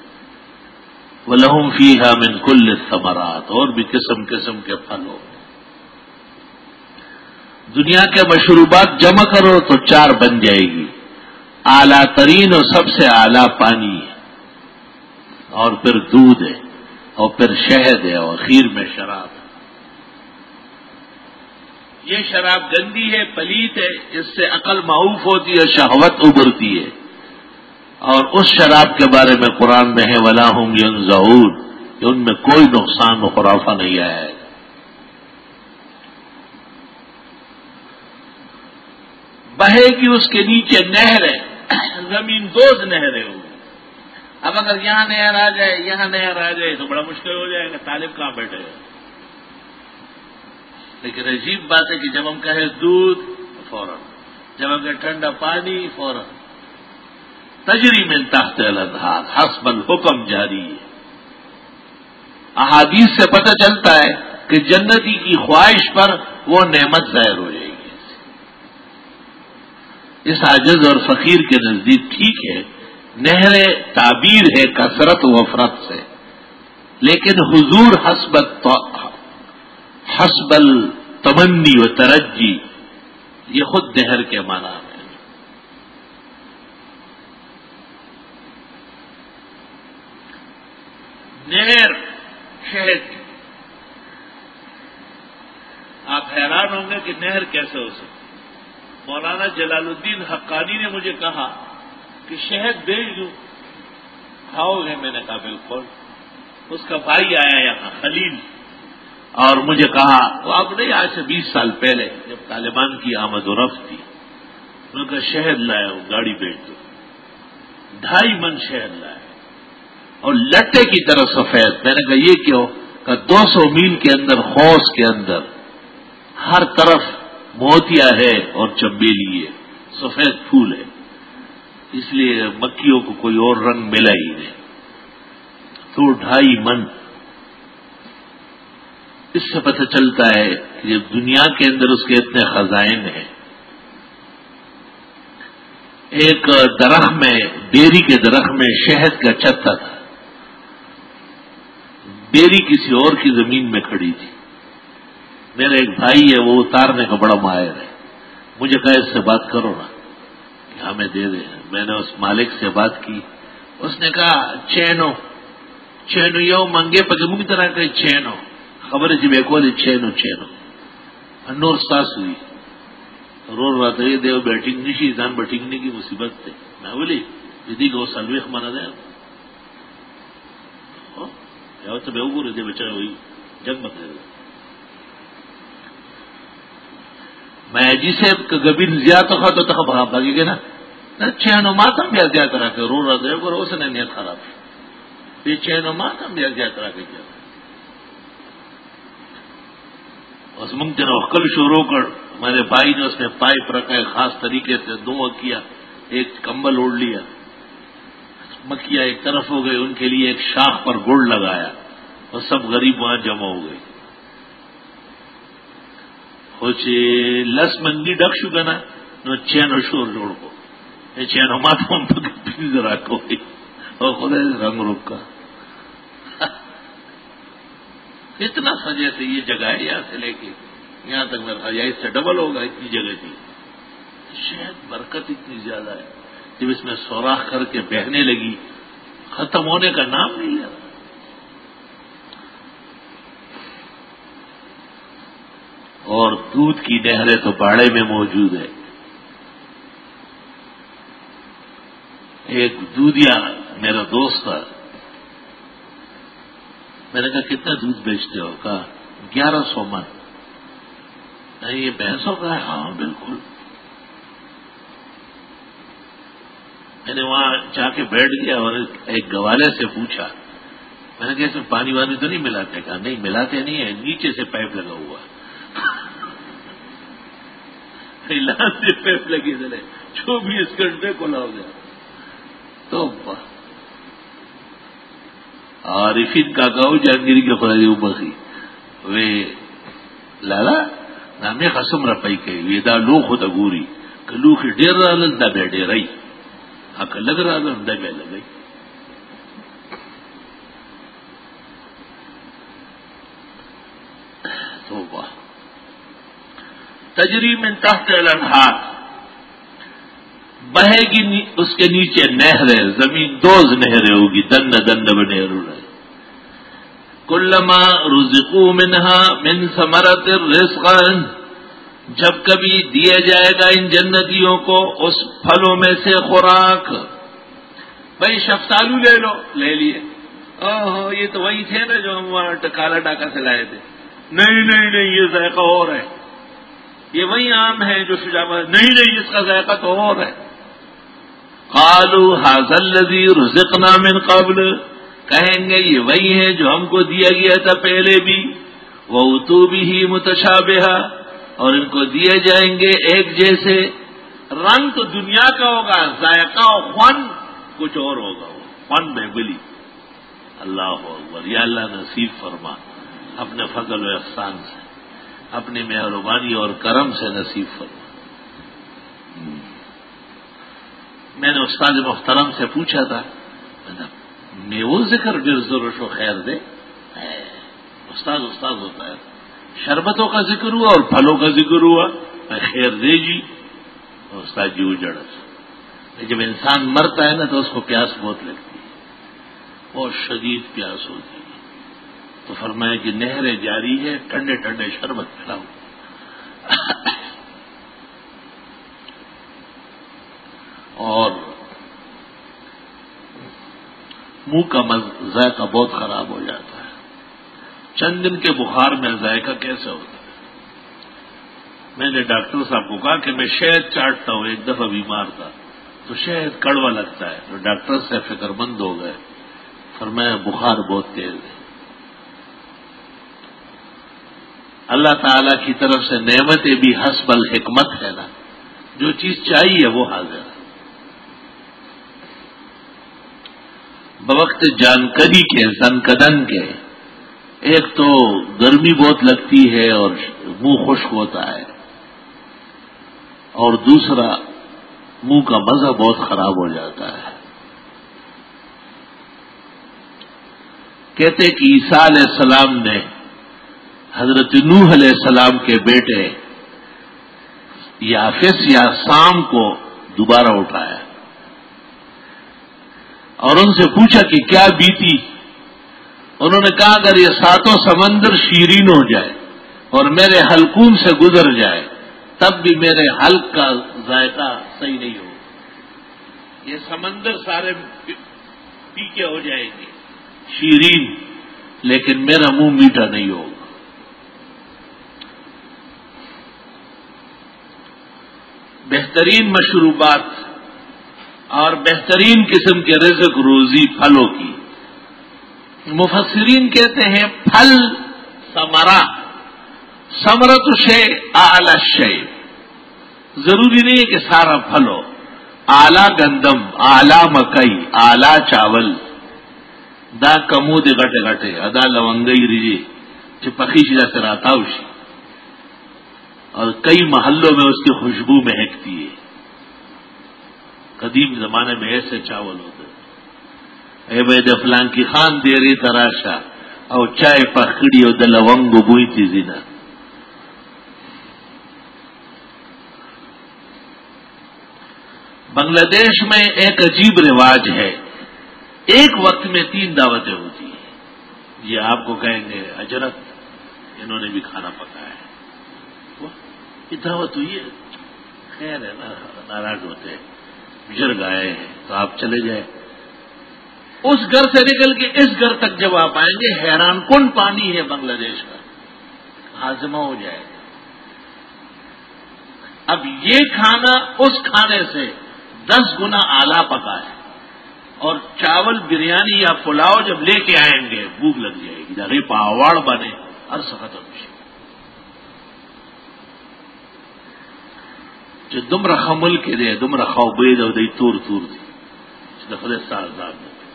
ولہم فیہا من کل الثمرات، اور بھی قسم قسم کے پھل ہوں۔ دنیا کے مشروبات جمع کرو تو چار بن جائے گی، اعلیٰ ترین اور سب سے اعلیٰ پانی ہے، اور پھر دودھ ہے، اور پھر شہد ہے، اور خیر میں شراب ہے۔ یہ شراب گندی ہے، پلیت ہے، اس سے عقل معوف ہوتی ہے، شہوت ابھرتی ہے، اور اس شراب کے بارے میں قرآن میں ہے وَلَا هُمْ يَنزَعُونَ، کہ ان میں کوئی نقصان و خرافہ نہیں آیا ہے۔ بہے گی اس کے نیچے نہریں، زمین دوز نہریں ہوگی۔ اب اگر یہاں نہر آ جائے، یہاں نہر آ جائے تو بڑا مشکل ہو جائے گا، طالب کہاں بیٹھے گا۔ لیکن عجیب بات ہے کہ جب ہم کہیں دودھ فوراً، جب ہم کہیں ٹھنڈا پانی فوراً۔ تجری من تحت الانہار، حسب الحکم جاری ہے۔ احادیث سے پتہ چلتا ہے کہ جنتی کی خواہش پر وہ نعمت ظاہر ہو جائے گی. اس عاجز اور فقیر کے نزدیک ٹھیک ہے نہر تعبیر ہے کثرت و وفرت سے، لیکن حضور حسب حسب التمنی و ترجی یہ خود نہر کے معنی ہے. نہر شہد کی، آپ حیران ہوں گے کہ نہر کیسے ہو سکتی. مولانا جلال الدین حقانی نے مجھے کہا کہ شہد بھیج دوں، کھاؤ گے؟ میں نے کہا بالکل. اس کا بھائی آیا یہاں خلیل اور مجھے کہا، وہ اب نہیں آج سے بیس سال پہلے جب طالبان کی آمد و رفت تھی، میں نے کہا شہد لایا ہوں، گاڑی بھیج دو. ڈھائی من شہد لایا اور لٹے کی طرح سفید. میں نے کہا یہ کیوں؟ کہ دو سو میل کے اندر خوص کے اندر ہر طرف موتیا ہے اور چمبیلی ہے، سفید پھول ہے، اس لیے مکھیوں کو کوئی اور رنگ ملا ہی نہیں. تو ڈھائی من. اس سے پتہ چلتا ہے کہ جب دنیا کے اندر اس کے اتنے خزائن ہیں. ایک درخت میں، بیری کے درخت میں شہد کا چتا تھا. بیری کسی اور کی زمین میں کھڑی تھی. میرا ایک بھائی ہے، وہ اتارنے کا بڑا ماہر ہے. مجھے کہا اس سے بات کرو نا کہ ہمیں دے دے. میں نے اس مالک سے بات کی. اس نے کہا چینو چینو یو منگے پکے مک طرح کہ چینو خبر ہے جی بے کو چینو چینو انور ساس ہوئی رو رہا تھا. یہ دیو بیٹنگ نشی دان بٹنگنے کی مصیبت تھے. میں بولی دیدی کو سلویخ منا دے تو بے گو رہتے بیچارے ہوئی جگ مت رہے. میں جسے گبین زیادہ خواہ تو تک بھاگ بھاگی گے نا چینو ماتم بھی زیادہ طرح کے رو رہا تھا اس نے نیت خراب. یہ چینو ماتم بھی زیادہ طرح کے کیا اس ممکن کل شروع کر میرے بھائی نے اس میں پائپ رکھا ہے خاص طریقے سے دو کیا. ایک کمبل اوڑھ لیا. مکھیاں ایک طرف ہو گئی، ان کے لیے ایک شاخ پر گڑ لگایا اور سب غریب وہاں جمع ہو گئے. ہوچے لس منگی ڈک شو نا نو چینو شور جوڑ کو چینو مات ہم تو ذرا کو اور خدا رنگ روک کا اتنا سجے سے یہ جگہ ہے یہاں سے لے کے یہاں تک میرا یا اس سے ڈبل ہوگا اتنی جگہ تھی. شاید برکت اتنی زیادہ ہے جب اس میں سوراخ کر کے بہنے لگی ختم ہونے کا نام نہیں لیا. اور دودھ کی نہریں تو باڑے میں موجود ہے. ایک دودھیا میرا دوست تھا. میں نے کہا کتنا دودھ بیچتے ہو؟ کہا گیارہ سو من. یہ بھینسوں کا ہے؟ ہاں بالکل. میں نے وہاں جا کے بیٹھ گیا اور ایک گوالے سے پوچھا. میں نے کہا اس میں پانی وانی تو نہیں ملاتے؟ کہا نہیں ملاتے نہیں ہے، نیچے سے پائپ لگا ہوا. سے پیپ لگی چلے چوبیس گھنٹے کھلا ہو گیا. تو عارفین کا کہو جہانگیری کے خدا بخی وے لالا نامے قسم رپائی کے ویدا لو خود اگوری کلو کی ڈیر رہا دا بے ڈیرائی آ لگ رہا دا بے لگئی. تو واہ تجری من تحت الانہار بہے گی اس کے نیچے نہریں، زمین دوز نہریں ہوگی دن دن بنے رہے. کلما رزقوا منہا من ثمرۃ رزقا جب کبھی دیا جائے گا ان جنتیوں کو اس پھلوں میں سے خوراک. بھائی شفتالو لے لو، لے لیے. اوہ یہ تو وہی تھے نا جو ہم وہاں کالا ڈاکا سے لائے تھے. نہیں نہیں نہیں یہ ذائقہ اور ہے. یہ وہی آم ہے جو شجاعت. نہیں نہیں اس کا ذائقہ تو اور ہے. قالوا هذا الذي رزقنا من قبل کہیں گے یہ وہی ہے جو ہم کو دیا گیا تھا پہلے بھی. وَأُتُوا بِهِ مُتَشَابِهًا اور ان کو دیے جائیں گے ایک جیسے. رنگ تو دنیا کا ہوگا، ذائقہ اور خوان کچھ اور ہوگا. خوان میں بلی اللہ اکبر، یا اللہ نصیب فرما اپنے فضل و احسان سے، اپنی مہربانی اور کرم سے نصیب فرما۔ میں نے استاد محترم سے پوچھا تھا، میں وہ ذکر گرزرش و خیر دے، استاد استاد ہوتا ہے، شربتوں کا ذکر ہوا اور پھلوں کا ذکر ہوا، میں خیر دے جی، استاد جی اجڑ۔ جب انسان مرتا ہے نا تو اس کو پیاس بہت لگتی ہے، بہت شدید پیاس ہوتی ہے، تو فرمایا کہ نہر جاری ہے، ٹھنڈے ٹھنڈے شربت پلاؤ۔ اور منہ کا ذائقہ بہت خراب ہو جاتا ہے، چند دن کے بخار میں ذائقہ کیسے ہوتا ہے؟ میں نے ڈاکٹر صاحب کو کہا کہ میں شہد چاٹتا ہوں، ایک دفعہ بیمار تھا تو شہد کڑوا لگتا ہے، تو ڈاکٹر سے فکر مند ہو گئے، فرمایا بخار بہت تیز ہے۔ اللہ تعالی کی طرف سے نعمتیں بھی حسب الحکمت ہے نا، جو چیز چاہیے وہ حاضر ہے۔ بوقت جانکدی کے زنکدن کے، ایک تو گرمی بہت لگتی ہے اور منہ خشک ہوتا ہے، اور دوسرا منہ کا مزہ بہت خراب ہو جاتا ہے۔ کہتے کہ عیسیٰ علیہ السلام نے حضرت نوح علیہ السلام کے بیٹے یافس یا سام کو دوبارہ اٹھایا اور ان سے پوچھا کہ کیا بیتی؟ انہوں نے کہا اگر یہ ساتوں سمندر شیرین ہو جائے اور میرے حلقوم سے گزر جائے تب بھی میرے حلق کا ذائقہ صحیح نہیں ہوگا، یہ سمندر سارے پھیکے ہو جائیں گے شیرین، لیکن میرا منہ میٹھا نہیں ہوگا۔ بہترین مشروبات اور بہترین قسم کے رزق روزی پھلوں کی، مفسرین کہتے ہیں پھل ثمرہ، ثمرۃ شیء اعلی الشیء، ضروری نہیں ہے کہ سارا پھل ہو، اعلی گندم، اعلی مکئی، اعلی چاول، دا کمود گٹے گٹے ادا لونگئی ریجی چپکی شدہ سے راتاوشی، اور کئی محلوں میں اس کی خوشبو مہکتی ہے۔ قدیم زمانے میں ایسے چاول ہوتے اے بھائی دفلان کی خان دے رہی تراشا اور چائے پکڑی اور دلونگ بوئی تھی زینا۔ بنگلہ دیش میں ایک عجیب رواج ہے، ایک وقت میں تین دعوتیں ہوتی ہیں۔ یہ آپ کو کہیں گے اجرت انہوں نے بھی کھانا پکایا ہے، یہ دعوت ہوئی ہے، خیر ہے نا، ناراض ہوتے ہیں، بزرگ آئے ہیں تو آپ چلے جائیں۔ اس گھر سے نکل کے اس گھر تک جب آپ آئیں گے حیران کن پانی ہے بنگلہ دیش کا، ہاضمہ ہو جائے گا۔ اب یہ کھانا اس کھانے سے دس گنا اعلیٰ پکا ہے، اور چاول بریانی یا پلاؤ جب لے کے آئیں گے بھوک لگ جائے گی، ارے پاواڑ بنے ہر سخت خوشی جو دم رکھا ملک دے دم رکھا بید اور دئی تور تور دی دخل سازاد۔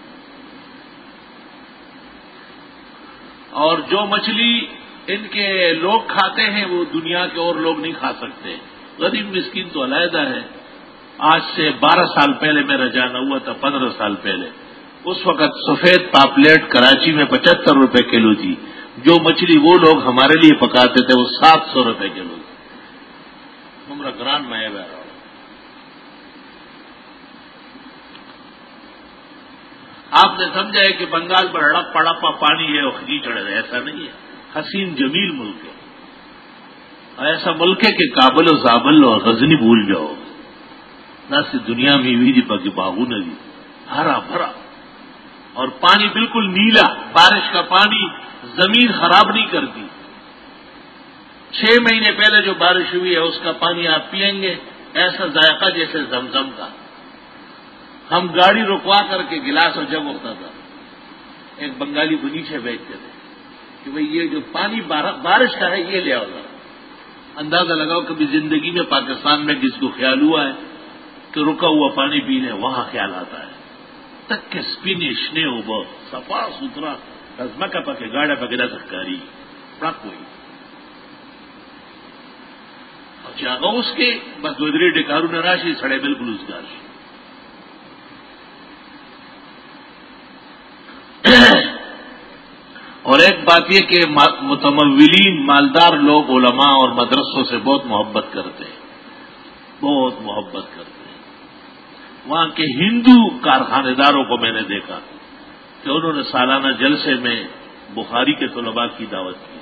اور جو مچھلی ان کے لوگ کھاتے ہیں وہ دنیا کے اور لوگ نہیں کھا سکتے، غریب مسکین تو علیحدہ ہے۔ آج سے بارہ سال پہلے میرا جانا ہوا تھا، پندرہ سال پہلے، اس وقت سفید پاپلیٹ کراچی میں پچہتر روپے کلو تھی، جو مچھلی وہ لوگ ہمارے لیے پکاتے تھے وہ سات سو روپے کلو تھی۔ عمر گران میں بہ رہا ہوں۔ آپ نے سمجھا ہے کہ بنگال پر ہڑپ پڑپا پانی ہے اور خی چڑھے رہے، ایسا نہیں ہے، حسین جمیل ملک ہے، ایسا ملک ہے کہ کابل و زابل اور غزنی بھول جاؤ، نہ صرف دنیا میں ہوئی دی پاکی باغو ندی، ہرا بھرا، اور پانی بالکل نیلا، بارش کا پانی زمین خراب نہیں کرتی۔ چھ مہینے پہلے جو بارش ہوئی ہے اس کا پانی آپ پیئیں گے ایسا ذائقہ جیسے زمزم کا۔ ہم گاڑی رکوا کر کے گلاس اور جگ ہوتا تھا، ایک بنگالی کو نیچے بیچتے تھے کہ بھئی یہ جو پانی بارش کا ہے یہ لے آؤ ذرا۔ اندازہ لگاؤ کبھی زندگی میں پاکستان میں جس کو خیال ہوا ہے کہ رکا ہوا پانی پینے، وہاں خیال آتا ہے۔ تک کہ سپینې شنې اوبه صفا ستھرا ځمکه پکې ګاډه پکې داسې ښکاري پړق وي او چې هغه اوس کې بس دوه درې ډکارونه راشي سړی بالکل اوسګار شي. اور ایک بات یہ کہ متمولین مالدار لوگ علماء اور مدرسوں سے بہت محبت کرتے ہیں، بہت محبت کرتے ہیں. وہاں کے ہندو کارخانے داروں کو میں نے دیکھا کہ انہوں نے سالانہ جلسے میں بخاری کے طلباء کی دعوت کی.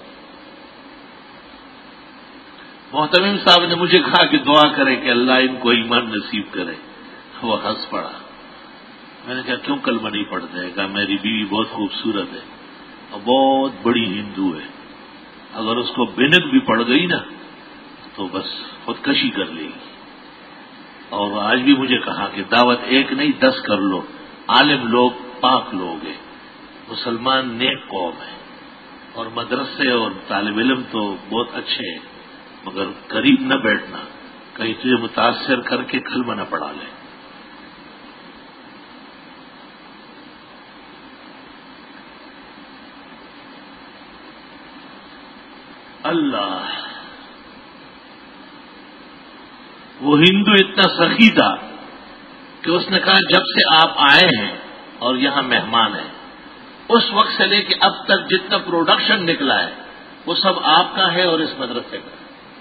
محتمم صاحب نے مجھے کہا کہ دعا کرے کہ اللہ ان کو ایمان نصیب کرے. وہ ہنس پڑا. میں نے کہا کیوں کلمہ نہیں پڑھتے؟ کہا میری بیوی بہت خوبصورت ہے اور بہت بڑی ہندو ہے، اگر اس کو بینک بھی پڑ گئی نا تو بس خودکشی کر لے گی. اور آج بھی مجھے کہا کہ دعوت ایک نہیں دس کر لو، عالم لوگ پاک لوگ ہیں، مسلمان نیک قوم ہے، اور مدرسے اور طالب علم تو بہت اچھے ہیں، مگر قریب نہ بیٹھنا، کہیں تجھے متاثر کر کے کلمہ نہ پڑھا لے. اللہ، وہ ہندو اتنا سخی تھا کہ اس نے کہا جب سے آپ آئے ہیں اور یہاں مہمان ہیں اس وقت سے لے کے اب تک جتنا پروڈکشن نکلا ہے وہ سب آپ کا ہے اور اس مدرسے کا.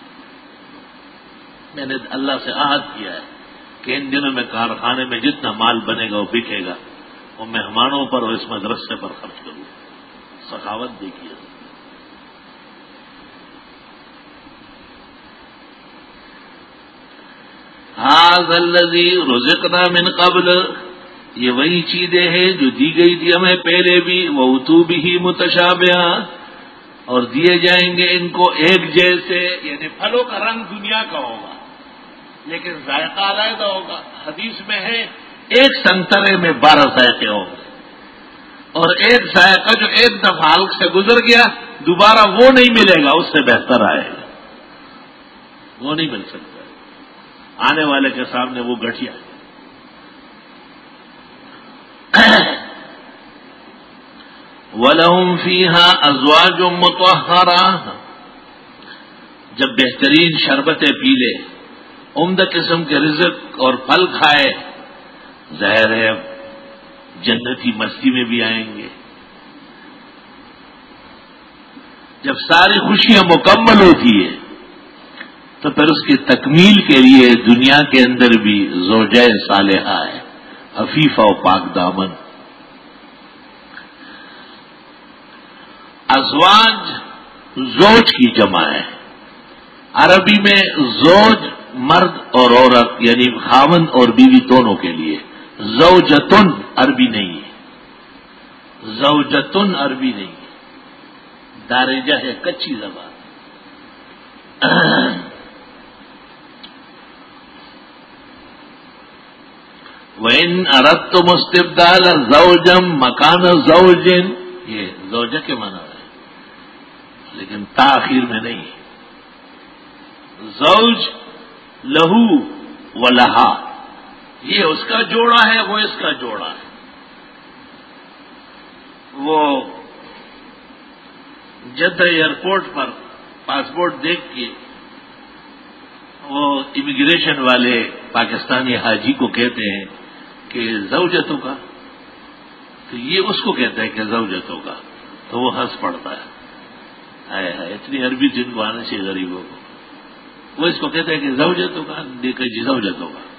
میں نے اللہ سے عہد کیا ہے کہ ان دنوں میں کارخانے میں جتنا مال بنے گا وہ بکے گا وہ مہمانوں پر اور اس مدرسے پر خرچ کروں. سخاوت دیکھیے. هذا الذی رزقنا من قبل، یہ وہی چیزیں ہیں جو دی گئی تھی ہمیں پہلے بھی. وَأُتُوا بِهِ مُتَشَابِهًا، اور دیے جائیں گے ان کو ایک جیسے، یعنی پھلوں کا رنگ دنیا کا ہوگا لیکن ذائقہ علیحدہ ہوگا. حدیث میں ہے ایک سنترے میں بارہ ذائقے ہوں گے، اور ایک ذائقہ جو ایک دفعہ حلق سے گزر گیا دوبارہ وہ نہیں ملے گا، اس سے بہتر آئے گا، وہ نہیں مل سکتا. آنے والے کے سامنے وہ گٹھیا ہے. وَلَهُمْ فِيهَا أَزْوَاجٌ مُطَهَّرَةٌ، جب بہترین شربتیں پی لے، عمدہ قسم کے رزق اور پھل کھائے، ظاہر ہے اب جنتی مستی میں بھی آئیں گے. جب ساری خوشیاں مکمل ہوتی ہے تو پھر اس کی تکمیل کے لیے دنیا کے اندر بھی زوجہ صالحہ ہے، عفیفہ و پاک دامن. ازواج زوج کی جمع ہے. عربی میں زوج مرد اور عورت یعنی خاوند اور بیوی دونوں کے لیے. زوجتن عربی نہیں ہے، زوجتن عربی نہیں ہے، دارجہ ہے، کچی زبان. وَإِنْ أَرَدْتُمُ اسْتِبْدَالَ زَوْجًا مَكَانَ زَوْجٍ، یہ زوجہ کے معنی ہے لیکن تاخیر میں نہیں. زوج لہو و لہا، یہ اس کا جوڑا ہے وہ اس کا جوڑا ہے. وہ جدہ ایئرپورٹ پر پاسپورٹ دیکھ کے وہ امیگریشن والے پاکستانی حاجی کو کہتے ہیں کہ زوجتوں کا، تو یہ اس کو کہتا ہے کہ زوجتوں کا، تو وہ ہنس پڑتا ہے. ہے ہے اتنی عربی جن کو آنے سے غریبوں کو، وہ اس کو کہتا ہے کہ زوجتوں کا، دیکھے جی زوجتوں کا.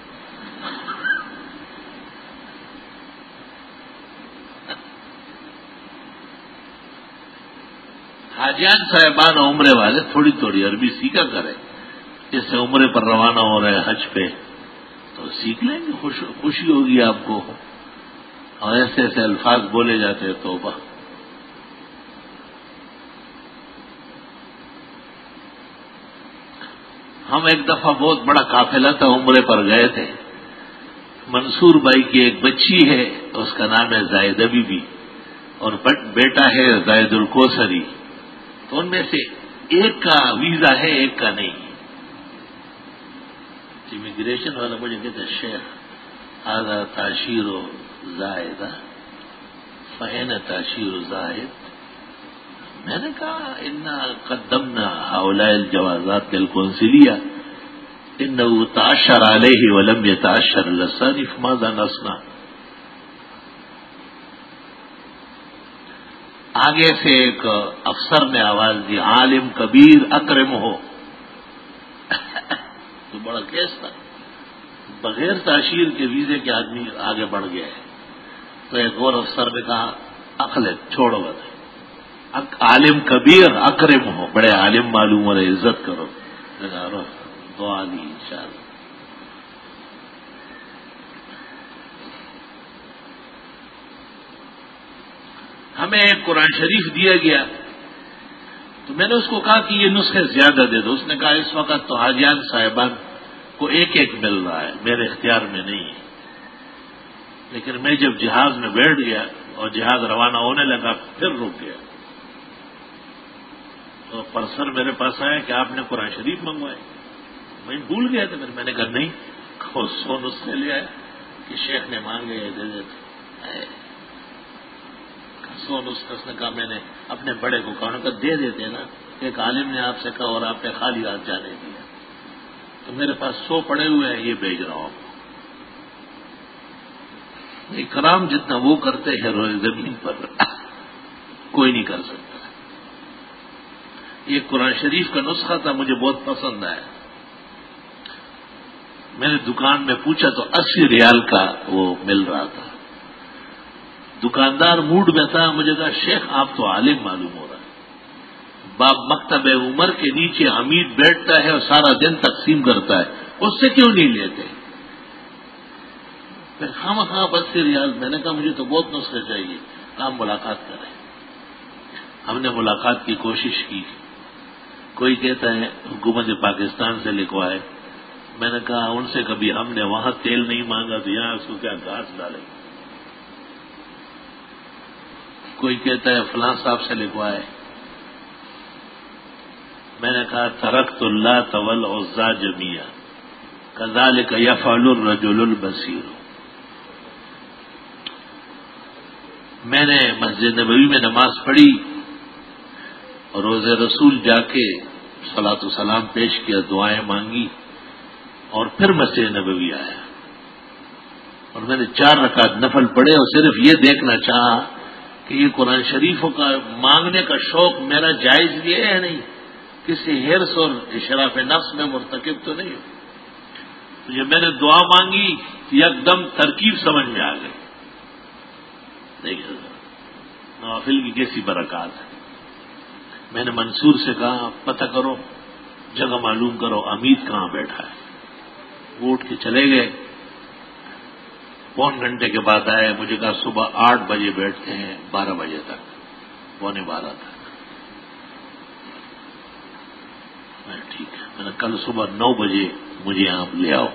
حاجیان صاحبان عمرے والے تھوڑی تھوڑی عربی سیکھا کریں، جس سے عمرے پر روانہ ہو رہے حج پہ تو سیکھ لیں گے، خوش خوشی ہوگی آپ کو. اور ایسے ایسے الفاظ بولے جاتے ہیں توبہ. ہم ایک دفعہ بہت بڑا قافلہ تھا عمرے پر گئے تھے. منصور بھائی کی ایک بچی ہے اس کا نام ہے زائدہ بی بی اور بیٹا ہے زائد الکوثری. تو ان میں سے ایک کا ویزا ہے ایک کا نہیں. امیگریشن والا مجھے کہتے ہیں شیخ آدھا تعشیر ہو زائدہ فین تاشیر زائد. میں نے کہا انا قدمنا هؤلاء الجوازات للقنصلیہ انه تعشر علیہ ولم يتعشر للصارف ماذا نصنع. آگے سے ایک افسر نے آواز دی عالم کبیر اکرم ہو. تو بڑا کیس تھا, بغیر تاشیر کے ویزے کے آدمی آگے بڑھ گیا ہے. تو ایک اور افسر نے کہا عقل چھوڑو بس, عالم کبیر اکرم ہو, بڑے عالم معلوم ہو رہے, عزت کرو. دعا دی انشاءاللہ. ہمیں ایک قرآن شریف دیا گیا تو میں نے اس کو کہا کہ یہ نسخے زیادہ دے دو. اس نے کہا اس وقت تو حاجیان صاحبان کو ایک ایک مل رہا ہے, میرے اختیار میں نہیں ہے. لیکن میں جب جہاز میں بیٹھ گیا اور جہاز روانہ ہونے لگا پھر رک گیا. تو پرسر میرے پاس آیا کہ آپ نے قرآن شریف منگوائے. میں بھول گیا تھا, میں نے کہا نہیں, سو نسخے لے آیا کہ شیخ نے مانگے دے دیتے. سو نسخے اس نے کہا میں نے اپنے بڑے کو کہا کہ دے دیتے نا, ایک عالم نے آپ سے کہا اور آپ نے خالی ہاتھ جانے دیا. تو میرے پاس سو پڑے ہوئے ہیں, یہ بھیج رہا ہوں. اکرام جتنا وہ کرتے ہیں روئے زمین پر کوئی نہیں کر سکتا. یہ قرآن شریف کا نسخہ تھا, مجھے بہت پسند آیا. میں نے دکان میں پوچھا تو اسی ریال کا وہ مل رہا تھا. دکاندار موڈ میں تھا, مجھے کہا شیخ آپ تو عالم معلوم ہو رہا ہے, باپ مکتب عمر کے نیچے حمید بیٹھتا ہے اور سارا دن تقسیم کرتا ہے, اس سے کیوں نہیں لیتے؟ پھر خام خواہ بس سے ریاض. میں نے کہا مجھے تو بہت نسخے چاہیے, آپ ملاقات کریں. ہم نے ملاقات کی کوشش کی. کوئی کہتا ہے حکومت پاکستان سے لکھوائے. میں نے کہا ان سے کبھی ہم نے وہاں تیل نہیں مانگا تو یہاں اس کو کیا گھاس ڈالے. کوئی کہتا ہے فلاں صاحب سے لکھوائے. میں نے کہا ترکت اللہ طول عزا جميعا كذلك يفعل الرجل البصير. میں نے مسجد نبوی میں نماز پڑھی اور روز رسول جا کے صلاۃ و سلام پیش کیا, دعائیں مانگی اور پھر مسجد نبوی آیا اور میں نے چار رکعت نفل پڑھے اور صرف یہ دیکھنا چاہا کہ یہ قرآن شریفوں کا مانگنے کا شوق میرا جائز بھی ہے یا نہیں, کسی ہرس اور اشراف نفس میں مرتکب تو نہیں ہو. جب میں نے دعا مانگی یک دم ترکیب سمجھ میں آ گئی. دیکھیے نوافل کی کیسی برکات ہے. میں نے منصور سے کہا پتہ کرو, جگہ معلوم کرو, امید کہاں بیٹھا ہے. وہ اٹھ کے چلے گئے. پون گھنٹے کے بعد آئے. مجھے کہا صبح آٹھ بجے بیٹھتے ہیں بارہ بجے تک, پونے بارہ تک. میں ٹھیک ہے. میں نے کل صبح نو بجے مجھے یہاں لے آؤ.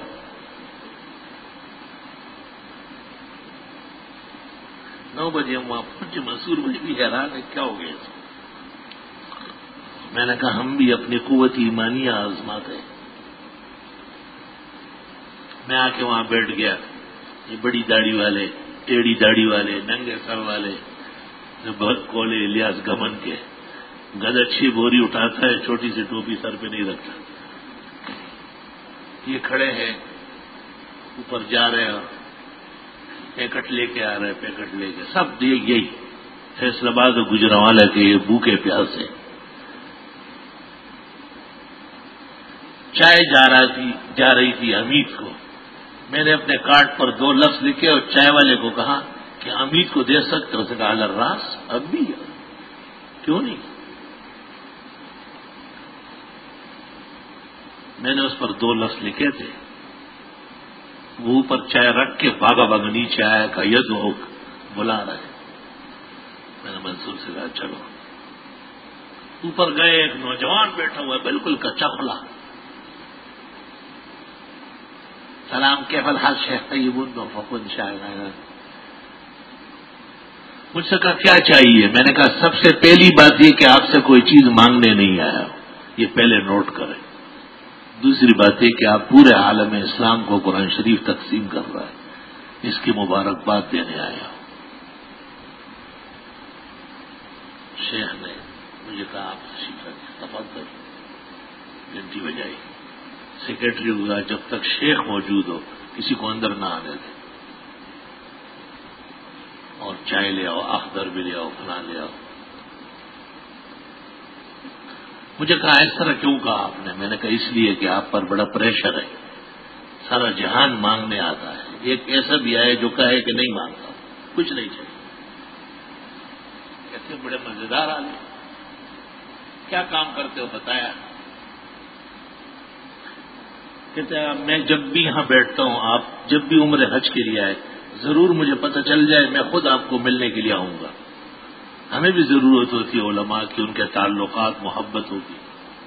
نو بجے ہم وہاں پہنچے. منصور بھائی بھی حیران ہے کیا ہو گیا. میں نے کہا ہم بھی اپنی قوت ایمانیہ آزماتے. میں آ کے وہاں بیٹھ گیا. یہ بڑی داڑھی والے, ٹیڑھی داڑھی والے, ننگے سر والے, جو بہت کولے الیاس گمن کے, گد اچھی بوری اٹھاتا ہے, چھوٹی سی ٹوپی سر پہ نہیں رکھتا. یہ کھڑے ہیں اوپر جا رہے ہیں, پیکٹ لے کے آ رہے ہیں, پیکٹ لے کے سب دے یہی فیصلہ باد گجرانوالہ کے یہ بھوکے پیاسے. چائے جا رہا تھی جا رہی تھی حمید کو. میں نے اپنے کارڈ پر دو لفظ لکھے اور چائے والے کو کہا کہ حمید کو دے سکتے. اس نے کہا الراس اب بھی کیوں نہیں. میں نے اس پر دو لفظ لکھے تھے. وہ اوپر چائے رکھ کے بھاگا بھاگا نیچے آیا کہ ید ہو بلا رہے. میں نے منصور سے کہا چلو. اوپر گئے, ایک نوجوان بیٹھا ہوا بالکل کچا کھلا. سلام کیف الحال شیخ طیب فقن شاعر. مجھ سے کہا کیا چاہیے. میں نے کہا سب سے پہلی بات یہ کہ آپ سے کوئی چیز مانگنے نہیں آیا, یہ پہلے نوٹ کریں. دوسری بات یہ کہ آپ پورے عالم اسلام کو قرآن شریف تقسیم کر رہا ہے, اس کی مبارکباد دینے آیا ہوں۔ شیخ نے مجھے کہا آپ تشریف رکھیں، تفضل، گھنٹی بجائی، سیکرٹری ہوگا جب تک شیخ موجود ہو کسی کو اندر نہ آنے دے، اور چائے لے آؤ، اخضر بھی لے آؤ، فلاں لے آؤ۔ مجھے کہا اس طرح کیوں کہا آپ نے؟ میں نے کہا اس لیے کہ آپ پر بڑا پریشر ہے، سارا جہان مانگنے آتا ہے، ایک ایسا بھی آئے جو کہے کہ نہیں مانگتا، کچھ نہیں چاہیے۔ کہتے بڑے مزیدار آدمی، کیا کام کرتے ہو بتایا؟ کہتے ہیں میں جب بھی یہاں بیٹھتا ہوں، آپ جب بھی عمر حج کے لیے آئے ضرور مجھے پتہ چل جائے، میں خود آپ کو ملنے کے لیے آؤں گا۔ ہمیں بھی ضرورت ہوتی ہے علماء کی، ان کے تعلقات، محبت ہوگی۔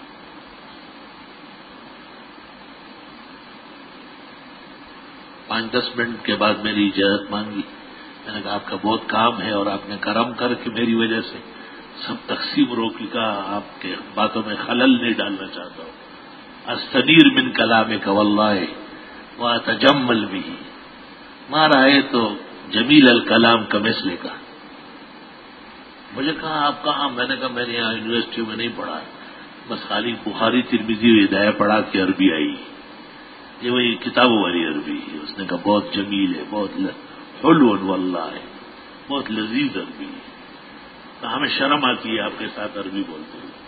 پانچ دس منٹ کے بعد میری اجازت مانگی، میں نے کہا آپ کا بہت کام ہے اور آپ نے کرم کر کے میری وجہ سے سب تقسیم روکی، کا آپ کے باتوں میں خلل نہیں ڈالنا چاہتا ہوں۔ استنیر من کلامک واللہ واتجمل بھی، مارا ہے تو جمیل الکلام کمثلے کا۔ مجھے کہا آپ کہاں؟ میں نے کہا میں نے یہاں یونیورسٹی میں نہیں پڑھا، بس خالی بخاری ترمذی ہدایہ پڑھا کے عربی آئی، یہ وہی کتابوں والی عربی۔ اس نے کہا بہت جمیل ہے، بہت حلو واللہ ہے، بہت لذیذ عربی ہے، تو ہمیں شرم آتی ہے آپ کے ساتھ عربی بولتے ہوئے۔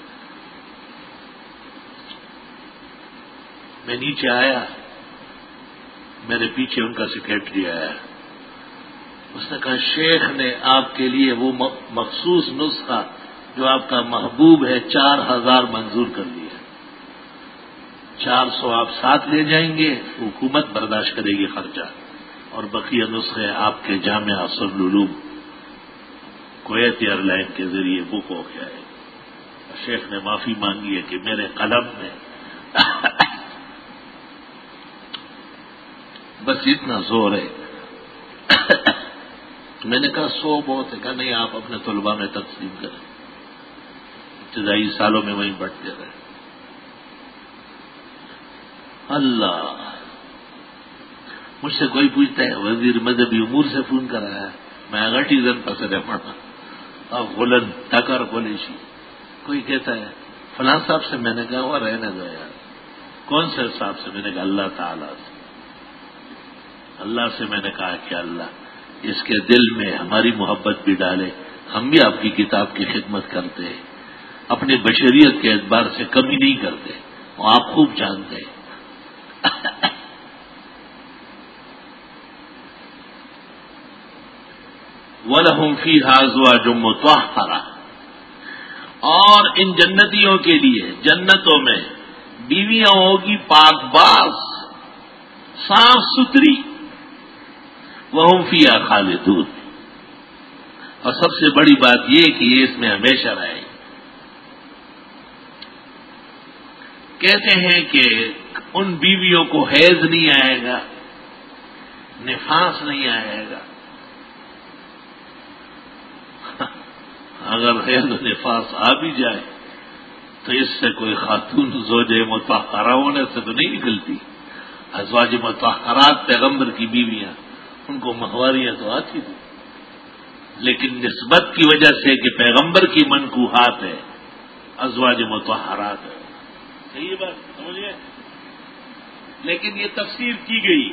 میں نیچے آیا، میرے پیچھے ان کا سیکرٹری آیا، اس نے کہا شیخ نے آپ کے لیے وہ مخصوص نسخہ جو آپ کا محبوب ہے چار ہزار منظور کر لیا، چار سو آپ ساتھ لے جائیں گے، حکومت برداشت کرے گی خرچہ، اور بقیہ نسخے آپ کے جامعہ اصل العلوم کویت ایئر لائن کے ذریعے بک ہو گیا ہے۔ شیخ نے معافی مانگی ہے کہ میرے قلم میں بس اتنا زور ہے۔ میں نے کہا سو بہت ہے، کہا نہیں آپ اپنے طلباء میں تقسیم کریں، ابتدائی سالوں میں وہیں بٹتے رہے۔ اللہ، مجھ سے کوئی پوچھتا ہے وزیر مذہبی امور سے فون کرایا، میں اگٹی زن پسرے پڑا اور غلن ٹکر پولیسی، کوئی کہتا ہے فلاں صاحب سے، میں نے کہا وہ رہنے دو یار، کون سے صاحب سے؟ میں نے کہا اللہ تعالیٰ سے۔ اللہ سے میں نے کہا کہ اللہ اس کے دل میں ہماری محبت بھی ڈالے، ہم بھی آپ کی کتاب کی خدمت کرتے ہیں، اپنی بشریت کے اعتبار سے کمی نہیں کرتے، وہ آپ خوب جانتے ہیں۔ وَلَهُمْ فِيهَا أَزْوَاجٌ مُطَهَّرَةٌ، اور ان جنتیوں کے لیے جنتوں میں بیویاں ہوگی پاک باز، صاف ستھری، وَهُمْ فِيهَا خَالِدُونَ، اور سب سے بڑی بات یہ کہ یہ اس میں ہمیشہ رہیں۔ کہتے ہیں کہ ان بیویوں کو حیض نہیں آئے گا، نفاس نہیں آئے گا۔ اگر حیض و نفاس آ بھی جائے تو اس سے کوئی خاتون زوج مطہرہ ہونے سے تو نہیں نکلتی۔ ازواج مطہرات پیغمبر کی بیویاں، ان کو مہواریاں تو آتی تھی، لیکن نسبت کی وجہ سے کہ پیغمبر کی منکوحات ہے، ازواج مطہرات ہے، صحیح بات سمجھے؟ لیکن یہ تفسیر کی گئی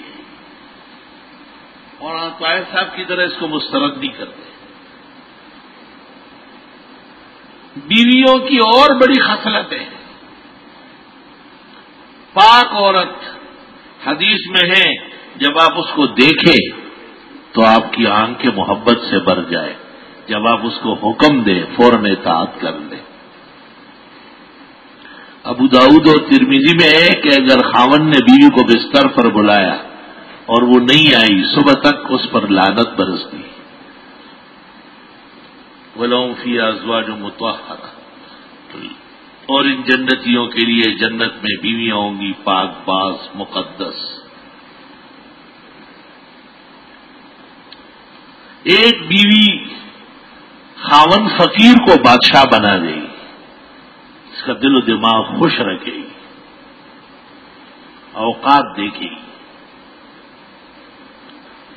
اور طاہر صاحب کی طرح اس کو مسترد نہیں کرتے۔ بیویوں کی اور بڑی خصلتیں ہیں۔ پاک عورت حدیث میں ہے جب آپ اس کو دیکھیں تو آپ کی آنکھیں محبت سے بھر جائے، جب آپ اس کو حکم دیں فوراً اطاعت کر لیں۔ ابو داؤد اور ترمذی میں ہے کہ اگر خاوند نے بیوی کو بستر پر بلایا اور وہ نہیں آئی، صبح تک اس پر لعنت برستی۔ وَلَهُمْ فِيهَا أَزْوَاجٌ مُطَهَّرَةٌ، اور ان جنتیوں کے لیے جنت میں بیویاں ہوں گی پاک باز مقدس۔ ایک بیوی خاوند فقیر کو بادشاہ بنا دے گی، اس کا دل و دماغ خوش رکھے گی، اوقات دیکھے گی،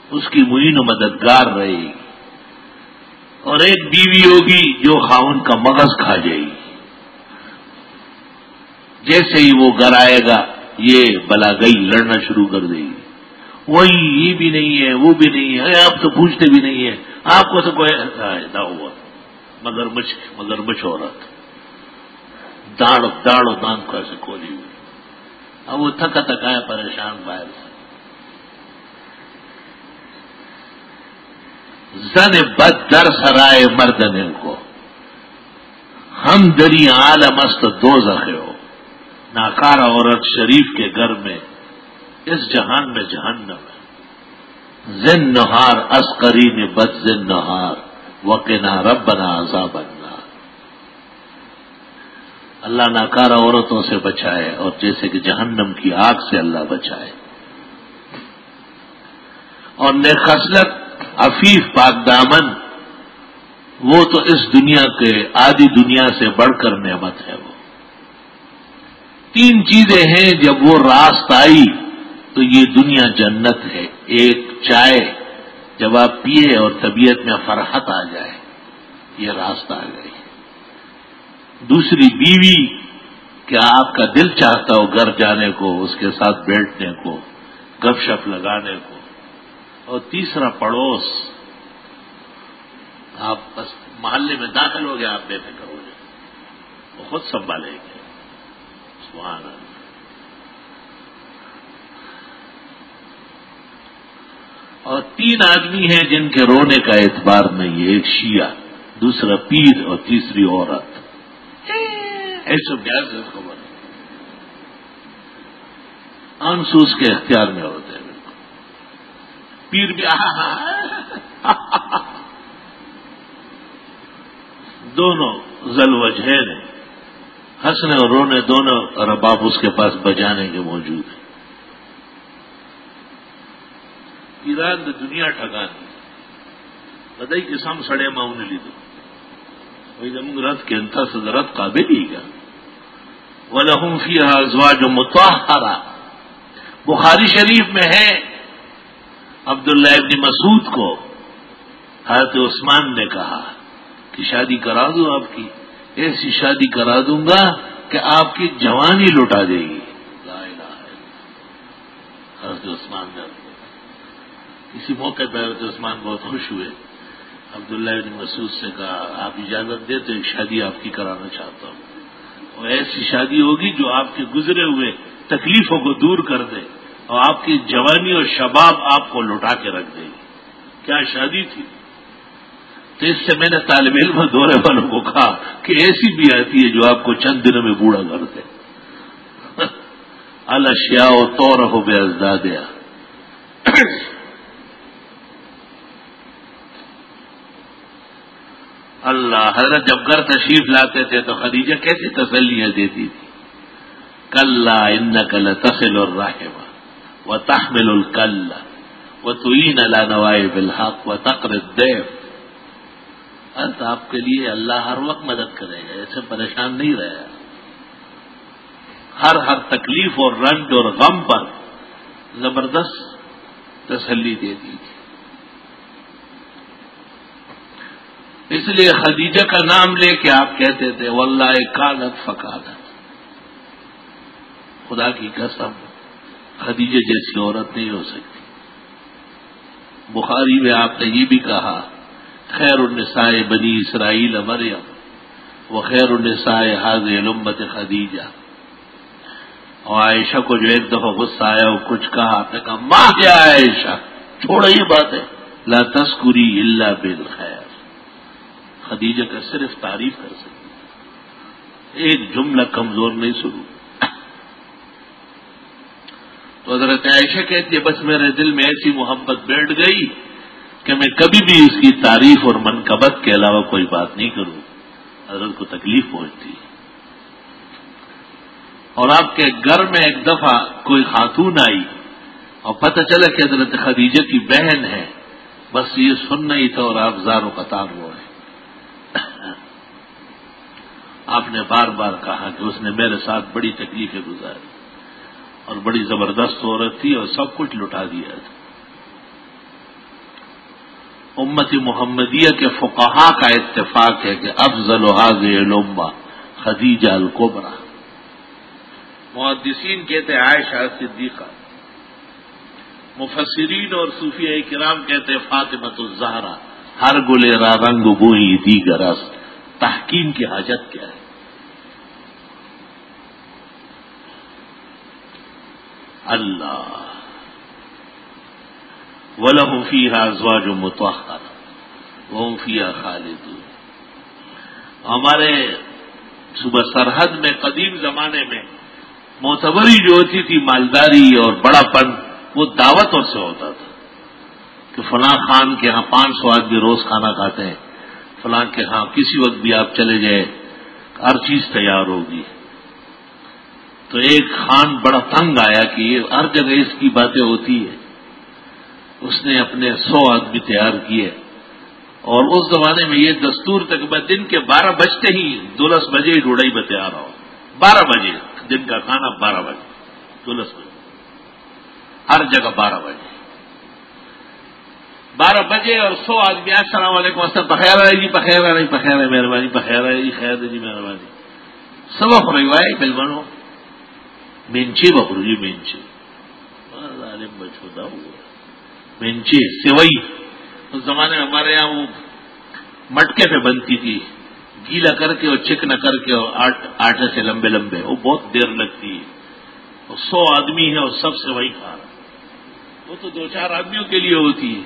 اس کی معین و مددگار رہے گی، اور ایک بیوی ہوگی جو خاون کا مغز کھا جائے گی. جیسے ہی وہ گھر آئے گا یہ بلا گئی لڑنا شروع کر دے گی. وہی یہ بھی نہیں ہے وہ بھی نہیں ہے، آپ تو پوچھتے بھی نہیں ہے، آپ کو تو کوئی نہ ہوا. مگر مچھ مگر مچھ عورت داڑ داڑ و دان کو ایسے کھولی ہوئی. اب وہ تھکا تھکایا پریشان باہر سے. زن بد در سرائے مردن کو ہم دری عالم است دو زخے ہو. ناکارہ عورت شریف کے گھر میں اس جہان میں جہنم ہے. زن نہار اسقرین بد زن نہار وقنا ربنا عذاب النار. اللہ ناکارہ عورتوں سے بچائے اور جیسے کہ جہنم کی آگ سے اللہ بچائے. اور نیک خصلت عفیف پاک دامن وہ تو اس دنیا کے آدھی دنیا سے بڑھ کر نعمت ہے. وہ تین چیزیں ہیں جب وہ راست آئی تو یہ دنیا جنت ہے. ایک چائے جب آپ پیے اور طبیعت میں فرحت آ جائے یہ راست آ گئی. دوسری بیوی کہ آپ کا دل چاہتا ہو گھر جانے کو، اس کے ساتھ بیٹھنے کو، گپ شپ لگانے کو. اور تیسرا پڑوس، آپ بس محلے میں داخل ہو گئے آپ بے فکر ہو جائے، وہ خود سنبھالیں گے. سبحان اللہ. اور تین آدمی ہیں جن کے رونے کا اعتبار نہیں ہے. ایک شیعہ، دوسرا پیر اور تیسری عورت. ایسے بیاض خبر آنسو اس کے اختیار میں ہوتے ہیں. پیر بھی دونوں ذل وجہین ہیں، ہنسنے اور رونے دونوں رباب اس کے پاس بجانے کے موجود ہیں. ایران نے دنیا ٹھگانی بتائی کہ سم سڑے ماؤں نے لی دو وہی زمین رت کے انتہا سے رت قابل ہی گا. وَلَهُمْ فِيهَا أَزْوَاجٌ مُطَهَّرَةٌ. بخاری شریف میں ہے عبداللہ ابن مسعود کو حضرت عثمان نے کہا کہ شادی کرا دوں آپ کی، ایسی شادی کرا دوں گا کہ آپ کی جوانی لٹا دے گی. لا الہ الا اللہ. حضرت عثمان نے اسی موقع پہ حضرت عثمان بہت خوش ہوئے. عبداللہ ابن مسعود سے کہا آپ اجازت دے تو ایک شادی آپ کی کرانا چاہتا ہوں، اور ایسی شادی ہوگی جو آپ کے گزرے ہوئے تکلیفوں کو دور کر دے اور آپ کی جوانی اور شباب آپ کو لٹا کے رکھ دے گی. کیا شادی تھی. تو اس سے میں نے طالب علم دورے والوں کو کہا کہ ایسی بھی آتی ہے جو آپ کو چند دنوں میں بوڑھا کر دے. الاشیاء و طورہ بے ازدادیا. اللہ حضرت جب گھر تشریف لاتے تھے تو خدیجہ کیسی تسلیاں دیتی تھی. کلا انک لتصل الرحم وتحمل الکل وتعین علی نوائب الحق وتقری الضیف. ارت آپ کے لیے اللہ ہر وقت مدد کرے گا، ایسے پریشان نہیں رہے گا. ہر ہر تکلیف اور رنج اور غم پر زبردست تسلی دیتی تھی. اس لیے خدیجہ کا نام لے کے آپ کہتے تھے واللہ کانت فکانت. خدا کی قسم خدیجہ جیسی عورت نہیں ہو سکتی. بخاری میں آپ نے یہ بھی کہا خیر النساء بنی اسرائیل مریم و خیر النساء هذه الامت خدیجہ. اور عائشہ کو جو ایک دفعہ غصہ آیا اور کچھ کہا آپ نے کہا ماں کیا عائشہ چھوڑو یہ بات ہے، لا تذکری الا بالخیر. خدیجہ کا صرف تعریف کر سکتی، ایک جملہ کمزور نہیں سنو. تو حضرت عائشہ کہتی ہے بس میرے دل میں ایسی محبت بیٹھ گئی کہ میں کبھی بھی اس کی تعریف اور منقبت کے علاوہ کوئی بات نہیں کروں. حضرت کو تکلیف پہنچتی. اور آپ کے گھر میں ایک دفعہ کوئی خاتون آئی اور پتہ چلا کہ حضرت خدیجہ کی بہن ہے، بس یہ سننا ہی تھا اور آپ زار و قطار ہو رہے. آپ نے بار بار کہا کہ اس نے میرے ساتھ بڑی تکلیفیں گزاری اور بڑی زبردست عورت تھی اور سب کچھ لٹا دیا تھا. امت محمدیہ کے فقہا کا اتفاق ہے کہ افضل هذه الامہ خدیجہ الکبریٰ. محدثین کہتے ہیں عائشہ صدیقہ، مفسرین اور صوفیہ کرام کہتے ہیں فاطمۃ الزہرا. ہر گلے را رنگ بوئی دیگر است. تحکیم کی حاجت کیا ہے؟ اللہ وَلَهُمْ فِيهَا أَزْوَاجٌ مُطَهَّرَةٌ وَهُمْ فِيهَا خَالِدُونَ. ہمارے صوبہ سرحد میں قدیم زمانے میں معتبری جو ہوتی تھی مالداری اور بڑا پن، وہ دعوتوں سے ہوتا تھا کہ فلاں خان کے ہاں پانچ سو آدمی روز کھانا کھاتے ہیں، فلاں کے ہاں کسی وقت بھی آپ چلے جائیں ہر چیز تیار ہوگی. تو ایک خان بڑا تنگ آیا کہ یہ ہر جگہ اس کی باتیں ہوتی ہے. اس نے اپنے سو آدمی تیار کیے، اور اس زمانے میں یہ دستور تک میں دن کے بارہ بجتے ہی دولس بجے ہی ڈوڑائی میں تیار ہو. بارہ بجے دن کا کھانا، بارہ بجے دولس بجے ہر جگہ بارہ بجے بارہ بجے اور سو آدمی. السلام علیکم السلام، بخیر ہے جی، بخیر ہے نہیں، بخیر ہے مہربانی، بخیر ہے جی، خیر ہے جی مہربانی. سبق روائے بل بنو مینچی بخرو جی مینچی ظالم بچوتا ہوا مینچی سوئی. اس زمانے میں ہمارے یہاں وہ مٹکے پہ بنتی تھی، گیلا کر کے اور چکنا کر کے اور آٹے سے لمبے لمبے، وہ بہت دیر لگتی ہے. اور سو آدمی ہے اور سب سے وہی کھا رہا. وہ تو دو چار آدمیوں کے لیے ہوتی ہے.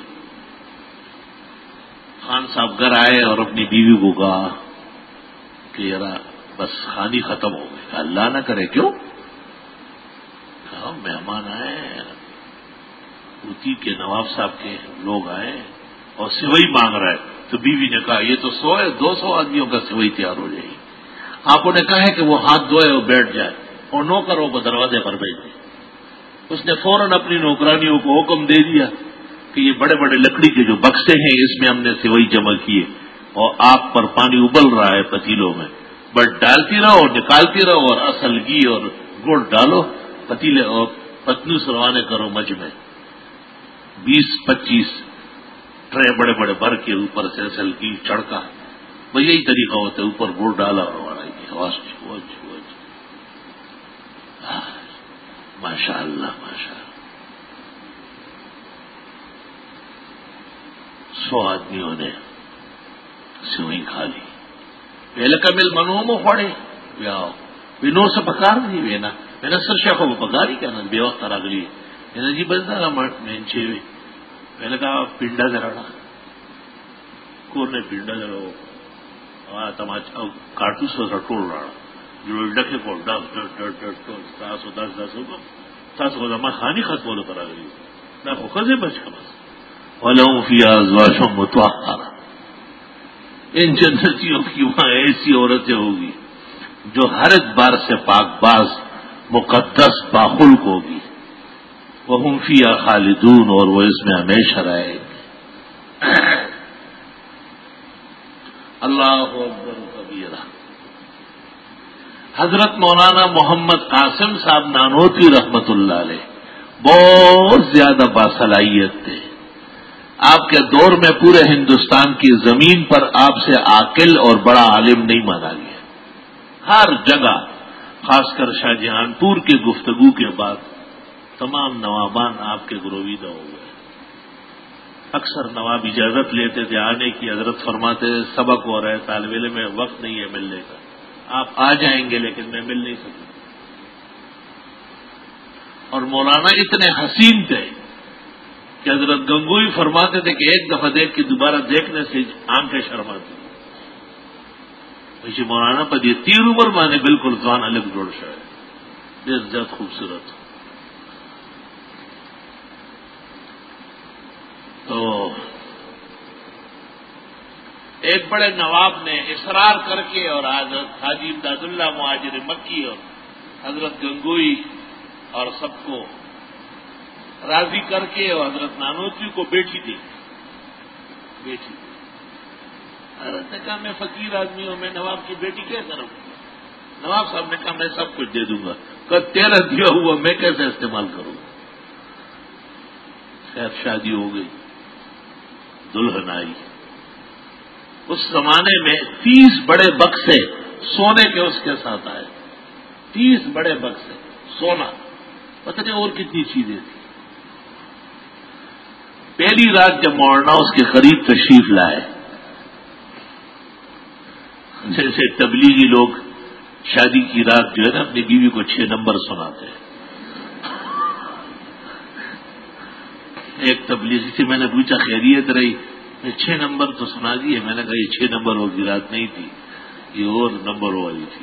خان صاحب گھر آئے اور اپنی بیوی کو کہا کہ یار بس خانی ختم ہو گئی. اللہ نہ کرے. کیوں؟ کہا مہمان آئے، اتی کے نواب صاحب کے لوگ آئے اور سوئی مانگ رہا ہے. تو بیوی نے کہا یہ تو سو ہے، دو سو آدمیوں کا سوئی تیار ہو جائے گی. آپ نے کہا ہے کہ وہ ہاتھ دھوئے اور بیٹھ جائے اور نوکروں کو دروازے پر بھیج دیں. اس نے فوراً اپنی نوکرانیوں کو حکم دے دیا کہ یہ بڑے بڑے لکڑی کے جو بکسے ہیں اس میں ہم نے سوئی جمع کیے، اور آگ پر پانی ابل رہا ہے پتیلوں میں، بس ڈالتی رہو اور نکالتی رہو، اور اصل گھی اور گڑ ڈالو پتیلے اور پتنوس روانہ کرو مجھ میں. بیس پچیس ٹرے بڑے بڑے بھر کے اوپر سے اصل گھی چڑکا. وہ یہی طریقہ ہوتا ہے، اوپر گڑ ڈالا اور روانہ کی. ماشاء اللہ ماشاء اللہ. سو آدمیوں نے سوئی کھا لی. پہلے کا مل منو میں پڑے وینو سے پکار نہیں وینا میں نے سر شیخوں کو پکاری کیا نا بے وقت رکھ لی. میں نے جی بنتا نا مین چھ میں نے کہا پنڈا جراڑا کور نے پنڈا جراؤ تماچا کاٹو سو رٹوڑ رہا جو ڈکے کو دس دس دس دس دس سو دس دس ہوگا سات سو میں خانی ختم ہو کرا گئی نہ خوشے بچ کا بس ولہم فیہا ازواج مطہرہ. ان جنتیوں کی وہاں ایسی عورتیں ہوگی جو ہر ایک بار سے پاک باز مقدس باخلق ہوگی. وہم فیہا خالدون، اور وہ اس میں ہمیشہ رہے گے. اللہ اکبر کبیرہ. حضرت مولانا محمد قاسم صاحب نانوتوی رحمت اللہ علیہ بہت زیادہ باصلاحیت تھے. آپ کے دور میں پورے ہندوستان کی زمین پر آپ سے عاقل اور بڑا عالم نہیں مانا گیا. ہر جگہ، خاص کر شاہ جہان پور کی گفتگو کے بعد تمام نوابان آپ کے گرویدہ ہو گئے. اکثر نواب اجازت لیتے تھے آنے کی. حضرت فرماتے تھے سبق ہو رہا ہے، طالب علم میں وقت نہیں ہے ملنے کا، آپ آ جائیں گے لیکن میں مل نہیں سکوں. اور مولانا اتنے حسین تھے کہ حضرت گنگوئی فرماتے تھے کہ ایک دفعہ دیکھ کے دوبارہ دیکھنے سے آنکھیں شرماتی. ویسے مولانا پر یہ تیر عمر مانے بالکل زوان الگ جوڑ شا ہے، بے زیادہ خوبصورت. تو ایک بڑے نواب نے اصرار کر کے اور حضرت حاجی امداد اللہ مہاجر مکی اور حضرت گنگوئی اور سب کو راضی کر کے اور حضرت نانوتوی کو بیٹی دی. بیٹی حضرت نے کہا میں فقیر آدمی ہوں، میں نواب کی بیٹی کیا کروں؟ نواب صاحب نے کہا میں سب کچھ دے دوں گا. کہ تیرا دیا ہوا میں کیسے استعمال کروں؟ خیر شادی ہو گئی. دلہن آئی. اس زمانے میں تیس بڑے بکسے سونے کے اس کے ساتھ آئے. تیس بڑے بکسے سونا، پتہ نہیں اور کتنی چیزیں تھیں. پہلی رات جب مولانا اس کے قریب تشریف لائے، جیسے تبلیغی لوگ شادی کی رات جو ہے نا اپنی بیوی کو چھ نمبر سناتے ہیں. ایک تبلیغی سے میں نے پوچھا خیریت رہی؟ میں چھ نمبر تو سنا دیے. میں نے کہا یہ چھ نمبر والی رات نہیں تھی، یہ اور نمبر والی تھی.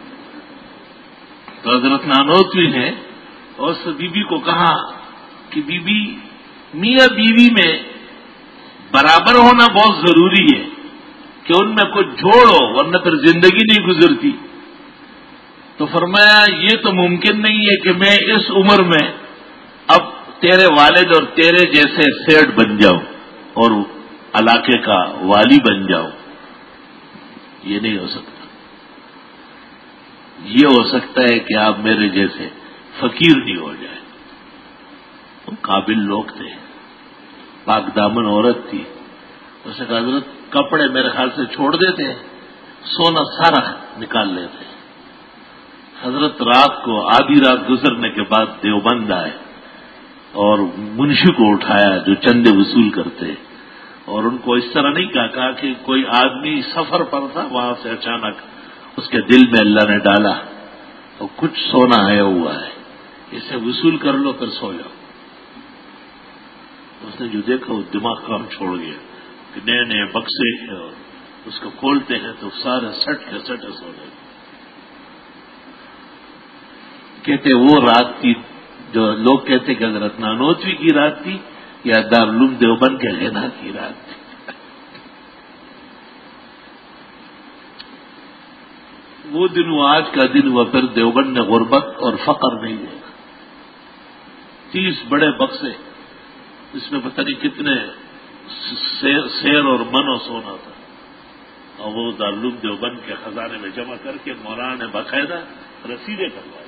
تو حضرت نانوتوی نے اس بیوی کو کہا کہ بی بی میاں بیوی میں برابر ہونا بہت ضروری ہے کہ ان میں کچھ جوڑو ورنہ پھر زندگی نہیں گزرتی. تو فرمایا یہ تو ممکن نہیں ہے کہ میں اس عمر میں اب تیرے والد اور تیرے جیسے سیٹ بن جاؤں اور علاقے کا والی بن جاؤں. یہ نہیں ہو سکتا. یہ ہو سکتا ہے کہ آپ میرے جیسے فقیر نہیں ہو جائے. وہ قابل لوگ تھے، پاک دامن عورت تھی. اسے کہا حضرت کپڑے میرے خیال سے چھوڑ دیتے ہیں، سونا سارا نکال لیتے. حضرت رات کو آدھی رات گزرنے کے بعد دیوبند آئے اور منشی کو اٹھایا جو چندے وصول کرتے، اور ان کو اس طرح نہیں کہا کہا کہ کوئی آدمی سفر پر تھا، وہاں سے اچانک اس کے دل میں اللہ نے ڈالا اور کچھ سونا آیا ہوا ہے، اسے وصول کر لو پھر سو جاؤ. اس نے جو دیکھا وہ دماغ کام چھوڑ گیا کہ نئے نئے بکسے ہیں اور اس کو کھولتے ہیں تو سارے سٹ کے سٹ سو گئے. کہتے وہ رات تھی جو لوگ کہتے کہ حضرت نانوتوی کی رات تھی یا دارالعلوم دیوبند کے غنا کی رات تھی. وہ دن وہ آج کا دن ہوا. پھر دیوبند نے غربت اور فقر نہیں دیکھا. تیس بڑے بکسے، اس میں پتہ نہیں کتنے سیر اور من و سونا تھا، اور وہ دارالعلوم دیوبند کے خزانے میں جمع کر کے مولانا نے باقاعدہ رسیدیں کروائی.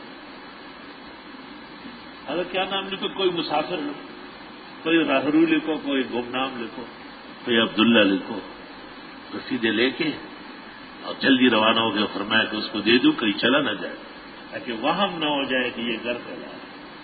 اگر کیا نام لکھو، کوئی مسافر لکھو، کوئی راہرو لکھو، کوئی گمنام لکھو، کوئی عبداللہ لکھو. رسیدیں لے کے اور جلدی روانہ ہو گئے. فرمایا کہ اس کو دے دوں کہیں چلا نہ جائے تاکہ وہم نہ ہو جائے کہ یہ گھر پہ لا.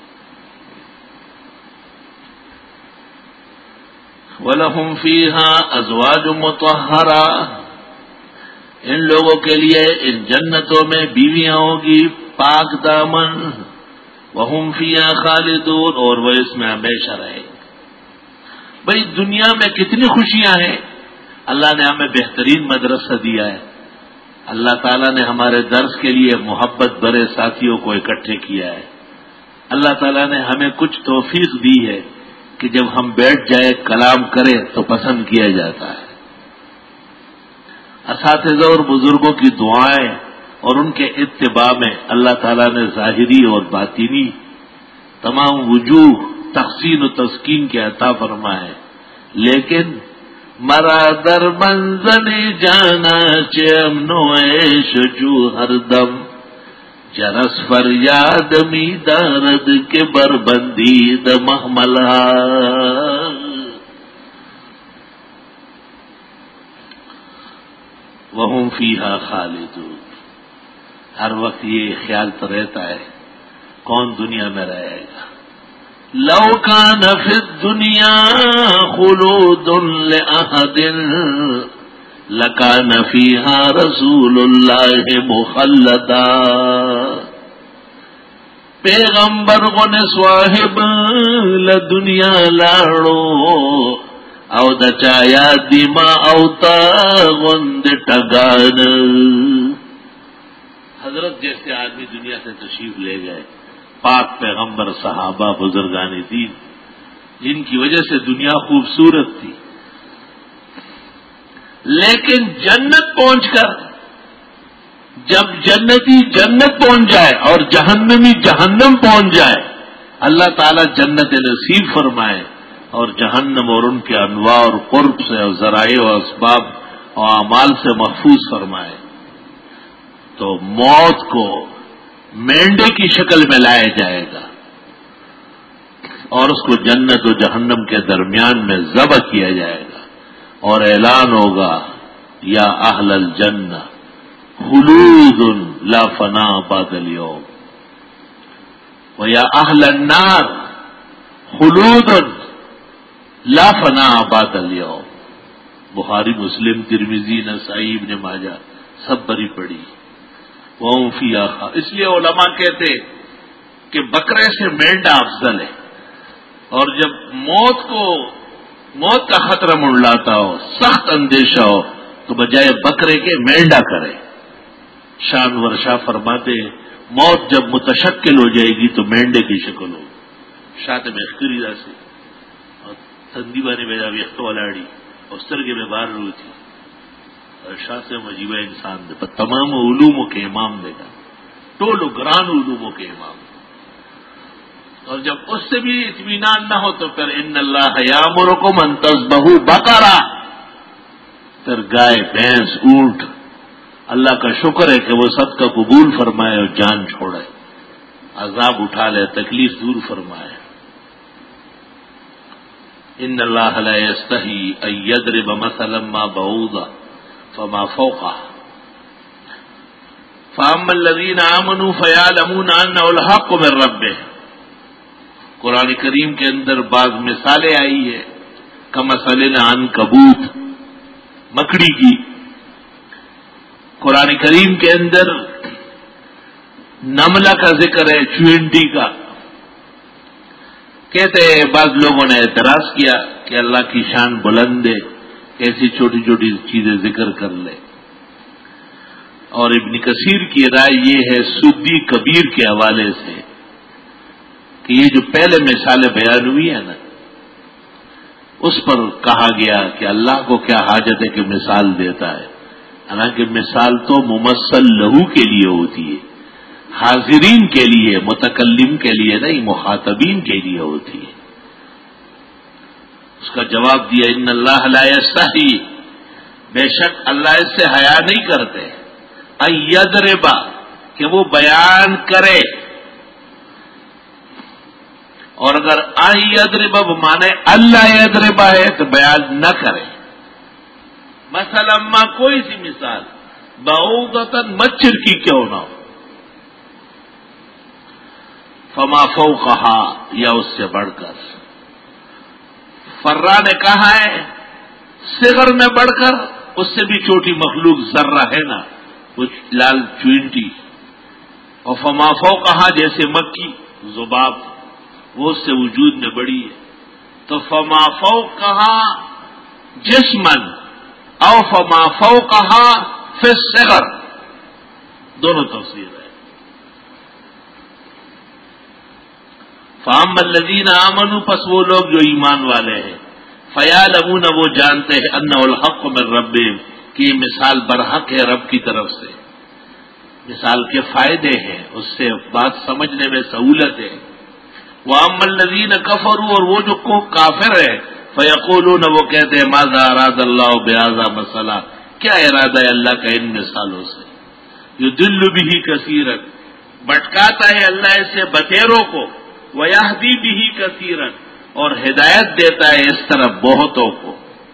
وَلَهُمْ فِيهَا أَزْوَاجٌ مُطَهَّرَةٌ، ان لوگوں کے لیے ان جنتوں میں بیویاں ہوگی پاک دامن. وَهُمْ فِيهَا خَالِدُونَ، اور وہ اس میں ہمیشہ رہیں گے. بھئی دنیا میں کتنی خوشیاں ہیں. اللہ نے ہمیں بہترین مدرسہ دیا ہے. اللہ تعالیٰ نے ہمارے درس کے لیے محبت بھرے ساتھیوں کو اکٹھے کیا ہے. اللہ تعالیٰ نے ہمیں کچھ توفیق دی ہے کہ جب ہم بیٹھ جائے کلام کریں تو پسند کیا جاتا ہے. اساتذہ اور بزرگوں کی دعائیں اور ان کے اتباع میں اللہ تعالیٰ نے ظاہری اور باطنی تمام وجوہ تحسین و تسکین کے عطا فرمائے. لیکن مرا در منزل جانا چم نویش جو ہر دم جرس فریاد می دارد کے بربندی د محملہ. وہم فیہا خالدون. ہر وقت یہ خیال تو رہتا ہے کون دنیا میں رہے گا. لو کان فی الدنیا خلود لأحد لکان فیہا رسول اللہ مخلدا. پیغمبر غن صاحب لدنیا لاڑو او دچایا دیما اوتا غند ٹگان. حضرت جیسے آدمی دنیا سے تشریف لے گئے، پاک پیغمبر صحابہ بزرگان دین جن کی وجہ سے دنیا خوبصورت تھی. لیکن جنت پہنچ کر جب جنتی جنت پہنچ جائے اور جہنمی جہنم پہنچ جائے، اللہ تعالیٰ جنت نصیب فرمائے اور جہنم اور ان کے انواع اور قرب سے اور ذرائع و اسباب اور اعمال سے محفوظ فرمائے، تو موت کو مینڈے کی شکل میں لایا جائے گا اور اس کو جنت و جہنم کے درمیان میں ذبح کیا جائے گا. اور اعلان ہوگا یا اہل الجنہ خلود لا فنا بعد اليوم ویا اہل النار خلود لا فنا بعد اليوم. بخاری مسلم ترمذی نسائی ابن ماجہ سب بری پڑی. وہم فیہا خالدون. اس لیے علماء کہتے کہ بکرے سے مینڈا افضل ہے، اور جب موت کو موت کا خطرہ منڈلاتا ہو، سخت اندیشہ ہو، تو بجائے بکرے کے مینڈا کرے. شان ورشا فرماتے موت جب متشکل ہو جائے گی تو مینڈے کی شکل ہو. شاط میں اختری سے اور تندیبہ نے میرا ویخت والاڑی اور سرگے میں بار روئی تھی. اور شاہ سے مجیبہ انسان دے پر تمام علوموں کے امام دے گا، ٹولو گران علوموں کے امام. اور جب اس سے بھی اطمینان نہ ہو تو پھر ان اللہ یامرکم ان تذبحوا بقرہ، پھر گائے بھینس اونٹ. اللہ کا شکر ہے کہ وہ صدقہ قبول فرمائے اور جان چھوڑے، عذاب اٹھا لے، تکلیف دور فرمائے. ان اللہ لا یستحی ان یضرب مثلا ما بعوضہ فما فوقها فاما الذین آمنوا فیعلمون انہ الحق من ربہم. قرآن کریم کے اندر بعض مثالیں آئی ہے کمثل عنکبوت، مکڑی کی. قرآن کریم کے اندر نملہ کا ذکر ہے، چوینٹی کا. کہتے ہیں بعض لوگوں نے اعتراض کیا کہ اللہ کی شان بلند ہے، ایسی چھوٹی چھوٹی چیزیں ذکر کر لے. اور ابن کثیر کی رائے یہ ہے سدی کبیر کے حوالے سے کہ یہ جو پہلے مثالیں بیان ہوئی ہیں نا، اس پر کہا گیا کہ اللہ کو کیا حاجت ہے کہ مثال دیتا ہے. حالانکہ مثال تو ممثل لہو کے لیے ہوتی ہے، حاضرین کے لیے، متکلم کے لیے نہیں، مخاطبین کے لیے ہوتی ہے. اس کا جواب دیا ان اللہ لا یستحی، بے شک اللہ اس سے حیا نہیں کرتے، ان یضرب، کہ وہ بیان کرے. اور اگر ان یضرب مانے اللہ یضرب ہے تو بیان نہ کرے. مثلا ما کوئی سی مثال بعوضۃ مچھر کی کیوں نہ ہو، فما فوقها یا اس سے بڑھ کر. فرا نے کہا ہے صغر میں بڑھ کر، اس سے بھی چھوٹی مخلوق ذرہ ہے نا، وہ لال چوینٹی. اور فما فوقها جیسے مکی ذباب، وہ اس سے وجود میں بڑی ہے. تو فما فوقها جسمن او فما فوقها فی الصغر، دونوں تفسیر ہے. فاما الذین آمنوا، پس وہ لوگ جو ایمان والے ہیں، فیعلمون، وہ جانتے ہیں، انہ الحق من ربہم، کہ یہ مثال برحق ہے رب کی طرف سے. مثال کے فائدے ہیں، اس سے بات سمجھنے میں سہولت ہے. واما الذین کفروا، اور وہ جو کو کافر ہے، فیقولون، وہ کہتے ہیں ماذا اراد اللہ بہذا مثلا، کیا ارادہ ہے اللہ کا ان مثالوں سے. یضل بہ کثیرا، بھٹکاتا ہے اللہ اس سے بتیروں کو، ویہدی بہ کثیرا، اور ہدایت دیتا ہے اس طرح بہتوں کو.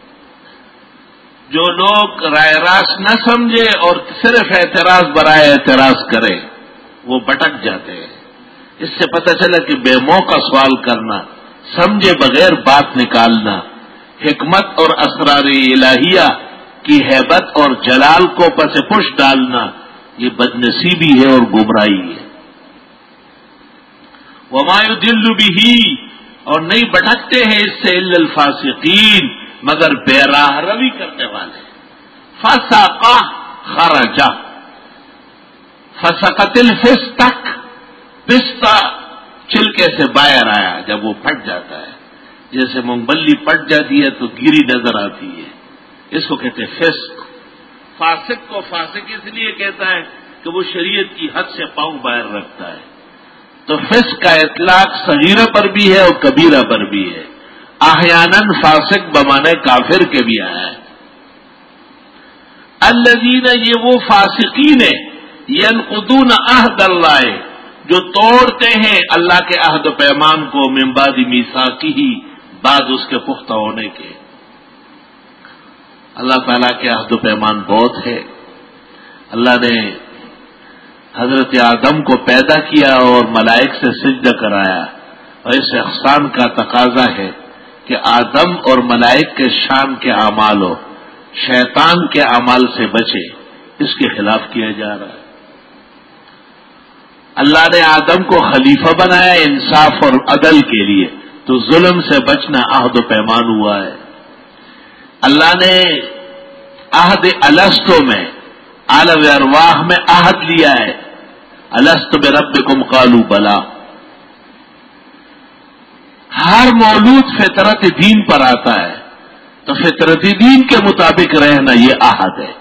جو لوگ رائے راست نہ سمجھے اور صرف اعتراض برائے اعتراض کرے وہ بھٹک جاتے ہیں. اس سے پتہ چلا کہ بے موقع سوال کرنا، سمجھے بغیر بات نکالنا، حکمت اور اسرار الہیہ کی ہیبت اور جلال کو پس پش ڈالنا، یہ بدنصیبی ہے اور گمراہی ہے. وما یضل بہ، اور نہیں بھٹکتے ہیں اس سے الا الفاسقین، مگر بے راہ روی کرنے والے. فساقہ خرجہ، فسقت الفستق، پستہ چھلکے سے باہر آیا جب وہ پھٹ جاتا ہے. جیسے مونگ بلی پٹ جاتی ہے تو گری نظر آتی ہے، اس کو کہتے ہیں فسق. فاسق کو فاسق اس لیے کہتا ہے کہ وہ شریعت کی حد سے پاؤں باہر رکھتا ہے. تو فسق کا اطلاق صغیرہ پر بھی ہے اور کبیرہ پر بھی ہے. احیاناً فاسق بمانے کافر کے بھی آیا ہے. الذین، یہ وہ فاسقین ہیں، ینقضون عہد اللہ، جو توڑتے ہیں اللہ کے عہد و پیمان کو، من بعد میثاقہ، بعد اس کے پختہ ہونے کے. اللہ تعالیٰ کے عہد و پیمان بہت ہے. اللہ نے حضرت آدم کو پیدا کیا اور ملائک سے سجدہ کرایا، اور اس احسان کا تقاضا ہے کہ آدم اور ملائک کے شان کے اعمال ہو، شیطان کے اعمال سے بچے. اس کے خلاف کیا جا رہا ہے. اللہ نے آدم کو خلیفہ بنایا انصاف اور عدل کے لیے، تو ظلم سے بچنا عہد و پیمان ہوا ہے. اللہ نے عہد الستو میں عالم ارواح میں عہد لیا ہے، الست بربکم قالوا بلا. ہر مولود فطرت دین پر آتا ہے، تو فطرت دین کے مطابق رہنا یہ عہد ہے.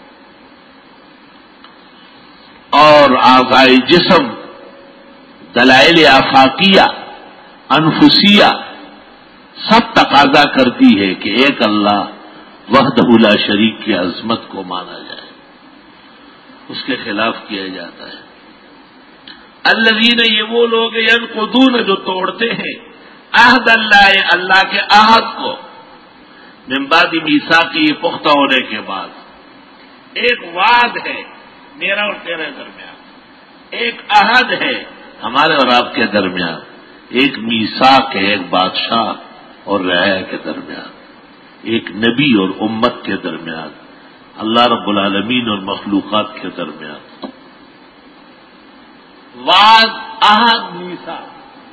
اور اعضاء جسم، دلائل آفاقیہ، انفسیہ، سب تقاضا کرتی ہے کہ ایک اللہ وحدہ لا شریک کی عظمت کو مانا جائے. اس کے خلاف کیا جاتا ہے. الذین، یہ وہ لوگ ینقضون جو توڑتے ہیں عہد اللہ، اللہ کے عہد کو، من بعد میثاقہ، پختہ ہونے کے بعد. ایک وعد ہے میرا اور تیرے درمیان، ایک عہد ہے ہمارے اور آپ کے درمیان، ایک میثاق ہے ایک بادشاہ اور رعایا کے درمیان، ایک نبی اور امت کے درمیان، اللہ رب العالمین اور مخلوقات کے درمیان. وعد، عہد، میثاق.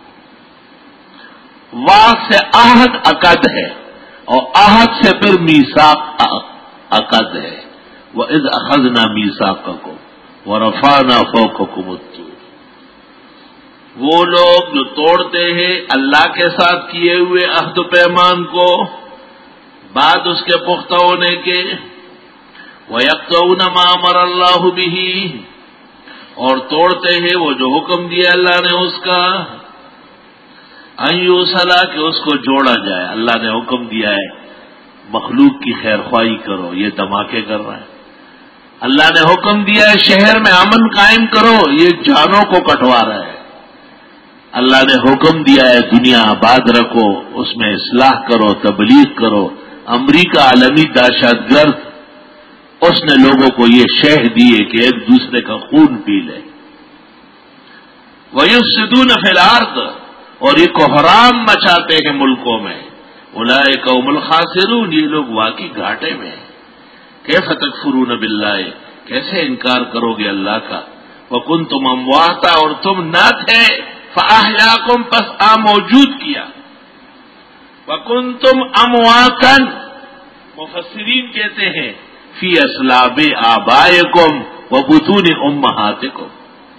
وعد سے عہد عقد ہے، اور عہد سے پھر میثاق عقد ہے. وَإِذْ أَخَذْنَا مِيثَاقَكُمْ وَرَفَعْنَا فَوْقَكُمُ الطُّورَ. وہ لوگ جو توڑتے ہیں اللہ کے ساتھ کیے ہوئے عہد و پیمان کو بعد اس کے پختہ ہونے کے، وَيَقْطَعُونَ مَا أَمَرَ اللَّهُ بِهِ، اور توڑتے ہیں وہ جو حکم دیا اللہ نے اس کا، أَن يُوصَلَ، کہ اس کو جوڑا جائے. اللہ نے حکم دیا ہے مخلوق کی خیر خواہی کرو، یہ دھماکے کر رہا ہے. اللہ نے حکم دیا ہے شہر میں امن قائم کرو، یہ جانوں کو کٹوا رہا ہے. اللہ نے حکم دیا ہے دنیا آباد رکھو، اس میں اصلاح کرو، تبلیغ کرو. امریکہ عالمی دہشت گرد، اس نے لوگوں کو یہ شہ دیے کہ ایک دوسرے کا خون پی لے. وَيُفْسِدُونَ فِي الْأَرْضِ، اور یہ کوحرام مچاتے ہیں ملکوں میں. اولئک هم الخاسرون، یہ لوگ واقعی گھاٹے میں ہیں. کیف تکفرون باللہ، کیسے انکار کرو گے اللہ کا. وکنتم امواتا، اور تم نہ تھے، فاحیاکم، پس آ موجود کیا. وکنتم امواتا، مفسرین کہتے ہیں فی اصلاب آبائکم وبطون امہاتکم.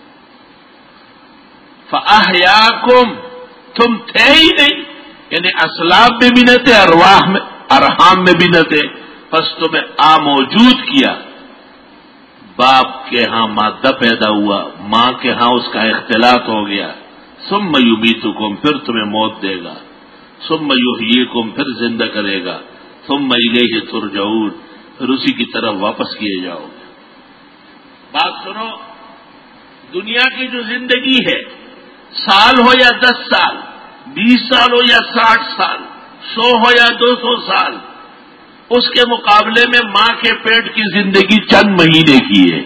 فاحیاکم، تم تھے ہی نہیں، یعنی اسلاب میں بھی نہ تھے، ارواح میں، ارحام میں بھی نہ تھے، پس تمہیں آ موجود کیا. باپ کے ہاں مادہ پیدا ہوا، ماں کے ہاں اس کا اختلاط ہو گیا. ثم یمیتکم، پھر تمہیں موت دے گا. ثم یحییکم، پھر زندہ کرے گا. ثم الیہ ترجعون، پھر اسی کی طرف واپس کیے جاؤ گے. بات سنو، دنیا کی جو زندگی ہے، سال ہو یا دس سال، بیس سال ہو یا ساٹھ سال، سو ہو یا دو سو سال، اس کے مقابلے میں ماں کے پیٹ کی زندگی چند مہینے کی ہے.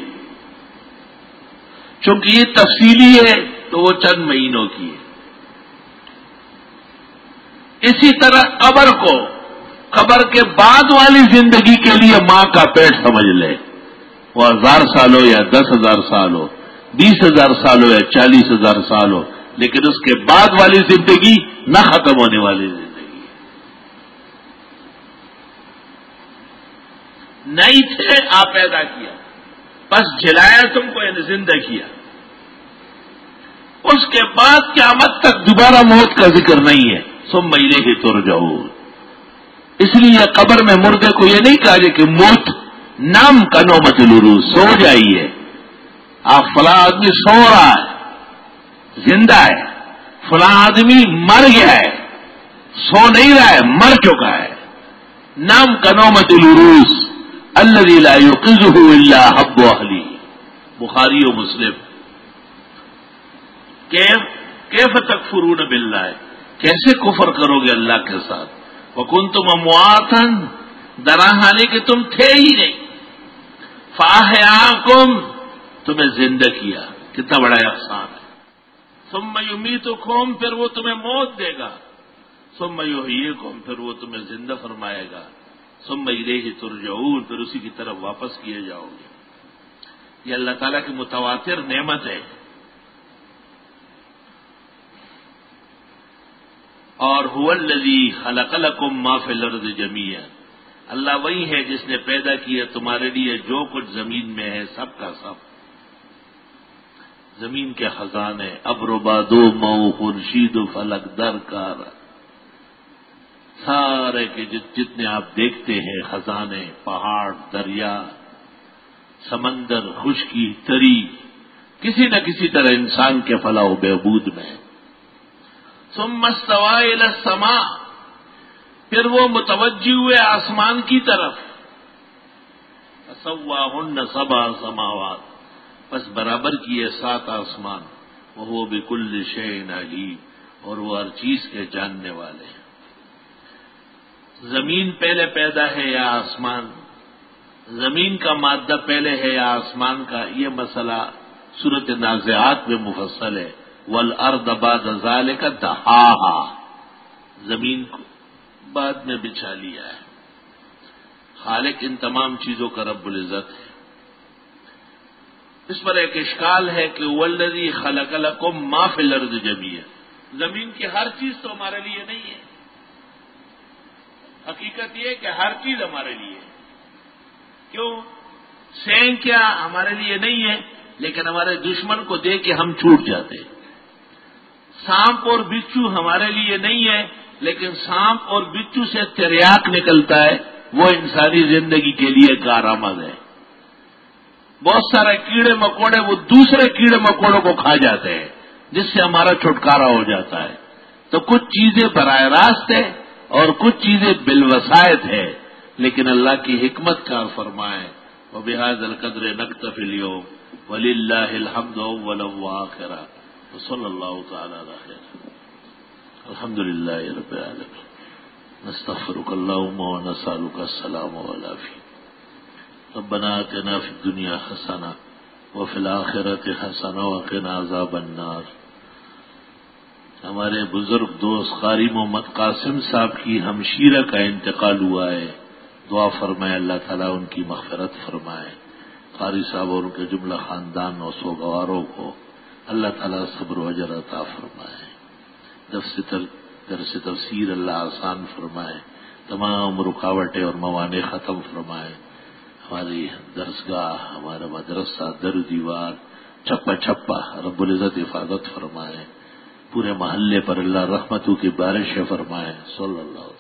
چونکہ یہ تفصیلی ہے تو وہ چند مہینوں کی ہے. اسی طرح قبر کو، قبر کے بعد والی زندگی کے لیے ماں کا پیٹ سمجھ لے، وہ ہزار سال ہو یا دس ہزار سال ہو، بیس ہزار سال ہو یا چالیس ہزار سال ہو، لیکن اس کے بعد والی زندگی نہ ختم ہونے والی زندگی. نہیں تھے، آپ پیدا کیا، بس جلایا تم کو، یعنی زندہ کیا. اس کے بعد قیامت تک دوبارہ موت کا ذکر نہیں ہے. ثم الیہ ترجعون. اس لیے قبر میں مردے کو یہ نہیں کہا جائے کہ موت نام کا نومت العروج، سو جائیے. آپ فلاں آدمی سو رہا ہے، زندہ ہے. فلاں آدمی مر گیا ہے، سو نہیں رہا ہے، مر چکا ہے. نام کا نومت العروج الذی لا یوقظہ الا حب اہلی، بخاری و مسلم. کیف تکفرون باللہ، کیسے کفر کرو گے اللہ کے ساتھ. وکنتم امواتا، درا حالے کہ تم تھے ہی نہیں. فاحیاکم تمہیں زندہ کیا، کتنا بڑا احسان ہے. ثم یمیتکم پھر وہ تمہیں موت دے گا. ثم یحییکم پھر وہ تمہیں زندہ فرمائے گا. ثم الیہ ترجعون پھر اسی کی طرف واپس کیے جاؤ گے. یہ اللہ تعالیٰ کی متواتر نعمت ہے. اور هو الذی خلق لکم ما فی الارض جمیعا، اللہ وہی ہے جس نے پیدا کیا تمہارے لیے جو کچھ زمین میں ہے سب کا سب. زمین کے خزانے ابر و بادو مئو خورشید و فلک در کار سارے کے جتنے آپ دیکھتے ہیں خزانے، پہاڑ، دریا، سمندر، خشکی، تری، کسی نہ کسی طرح انسان کے فلاح و بہبود میں. ثم استوى الى السماء پھر وہ متوجہ ہوئے آسمان کی طرف. فسواهن سبع سماوات بس برابر کیے سات آسمان. وهو بكل شيء عليم اور وہ ہر چیز کے جاننے والے ہیں. زمین پہلے پیدا ہے یا آسمان؟ زمین کا مادہ پہلے ہے یا آسمان کا؟ یہ مسئلہ سورۃ نازعات میں مفصل ہے. والارض بعد ذلك دحاها زمین کو بعد میں بچھا لیا ہے. خالق ان تمام چیزوں کا رب العزت ہے. اس پر ایک اشکال ہے کہ والذی خلق لکم ما فی الارض جمیعا، زمین کی ہر چیز تو ہمارے لیے نہیں ہے. حقیقت یہ کہ ہر چیز ہمارے لیے ہے. کیوں؟ سینگ کیا ہمارے لیے نہیں ہے، لیکن ہمارے دشمن کو دیکھ کے ہم چھوٹ جاتے ہیں. سانپ اور بچھو ہمارے لیے نہیں ہے، لیکن سانپ اور بچھو سے تریاک نکلتا ہے، وہ انسانی زندگی کے لیے کارآمد ہے. بہت سارے کیڑے مکوڑے وہ دوسرے کیڑے مکوڑوں کو کھا جاتے ہیں، جس سے ہمارا چھٹکارا ہو جاتا ہے. تو کچھ چیزیں براہ راست ہے اور کچھ چیزیں بالوسائط ہے، لیکن اللہ کی حکمت کار فرمائے. وبہذا القدر نکتفی اليوم وللہ الحمد اولا وآخرا وصلی اللہ تعالی علی خیر. الحمد للہ رب العالمین. نستغفرک اللہم ونسألک السلام والعافیہ. ربنا آتنا فی الدنیا حسنہ وفی الآخرۃ حسنہ وقنا عذاب النار. ہمارے بزرگ دوست قاری محمد قاسم صاحب کی ہمشیرہ کا انتقال ہوا ہے. دعا فرمائے اللہ تعالیٰ ان کی مغفرت فرمائے. قاری صاحب اور ان کے جملہ خاندان اور سوگواروں کو اللہ تعالیٰ صبر و اجر عطا فرمائے. درس تفسیر اللہ آسان فرمائے. تمام رکاوٹیں اور موانع ختم فرمائے. ہماری درسگاہ، ہمارا مدرسہ، در دیوار، چھپا چھپا رب العزت حفاظت فرمائے. پورے محلے پر اللہ رحمتوں کی بارشیں فرمائے. صلی اللہ علیہ وسلم.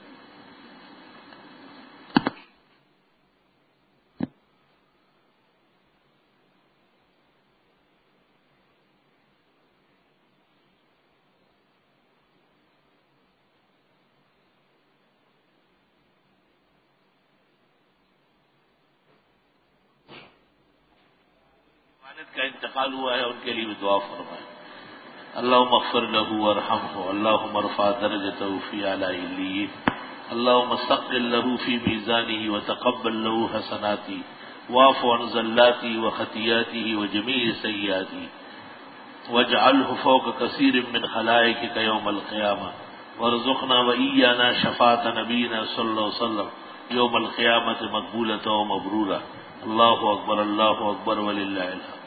کا انتقال ہوا ہے ان کے لیے بھی دعا فرمائے. اللہم اغفر لہ وارحمہ، اللہم ارفع درجتہ فی اعلی علیین، اللہم استقبل لہ فی میزانہ وتقبل لہ حسناتہ واعف عن زلاتہ وخطیاتہ وجمیع سیئاتہ واجعلہ فوق کثیر من خلائقک یوم القیامہ وارزقنا وإیانا شفاعة نبینا صلی اللہ علیہ وسلم یوم القیامۃ مقبولۃ و مبرورہ. اللہ اکبر، اللہ اکبر وللہ الحمد.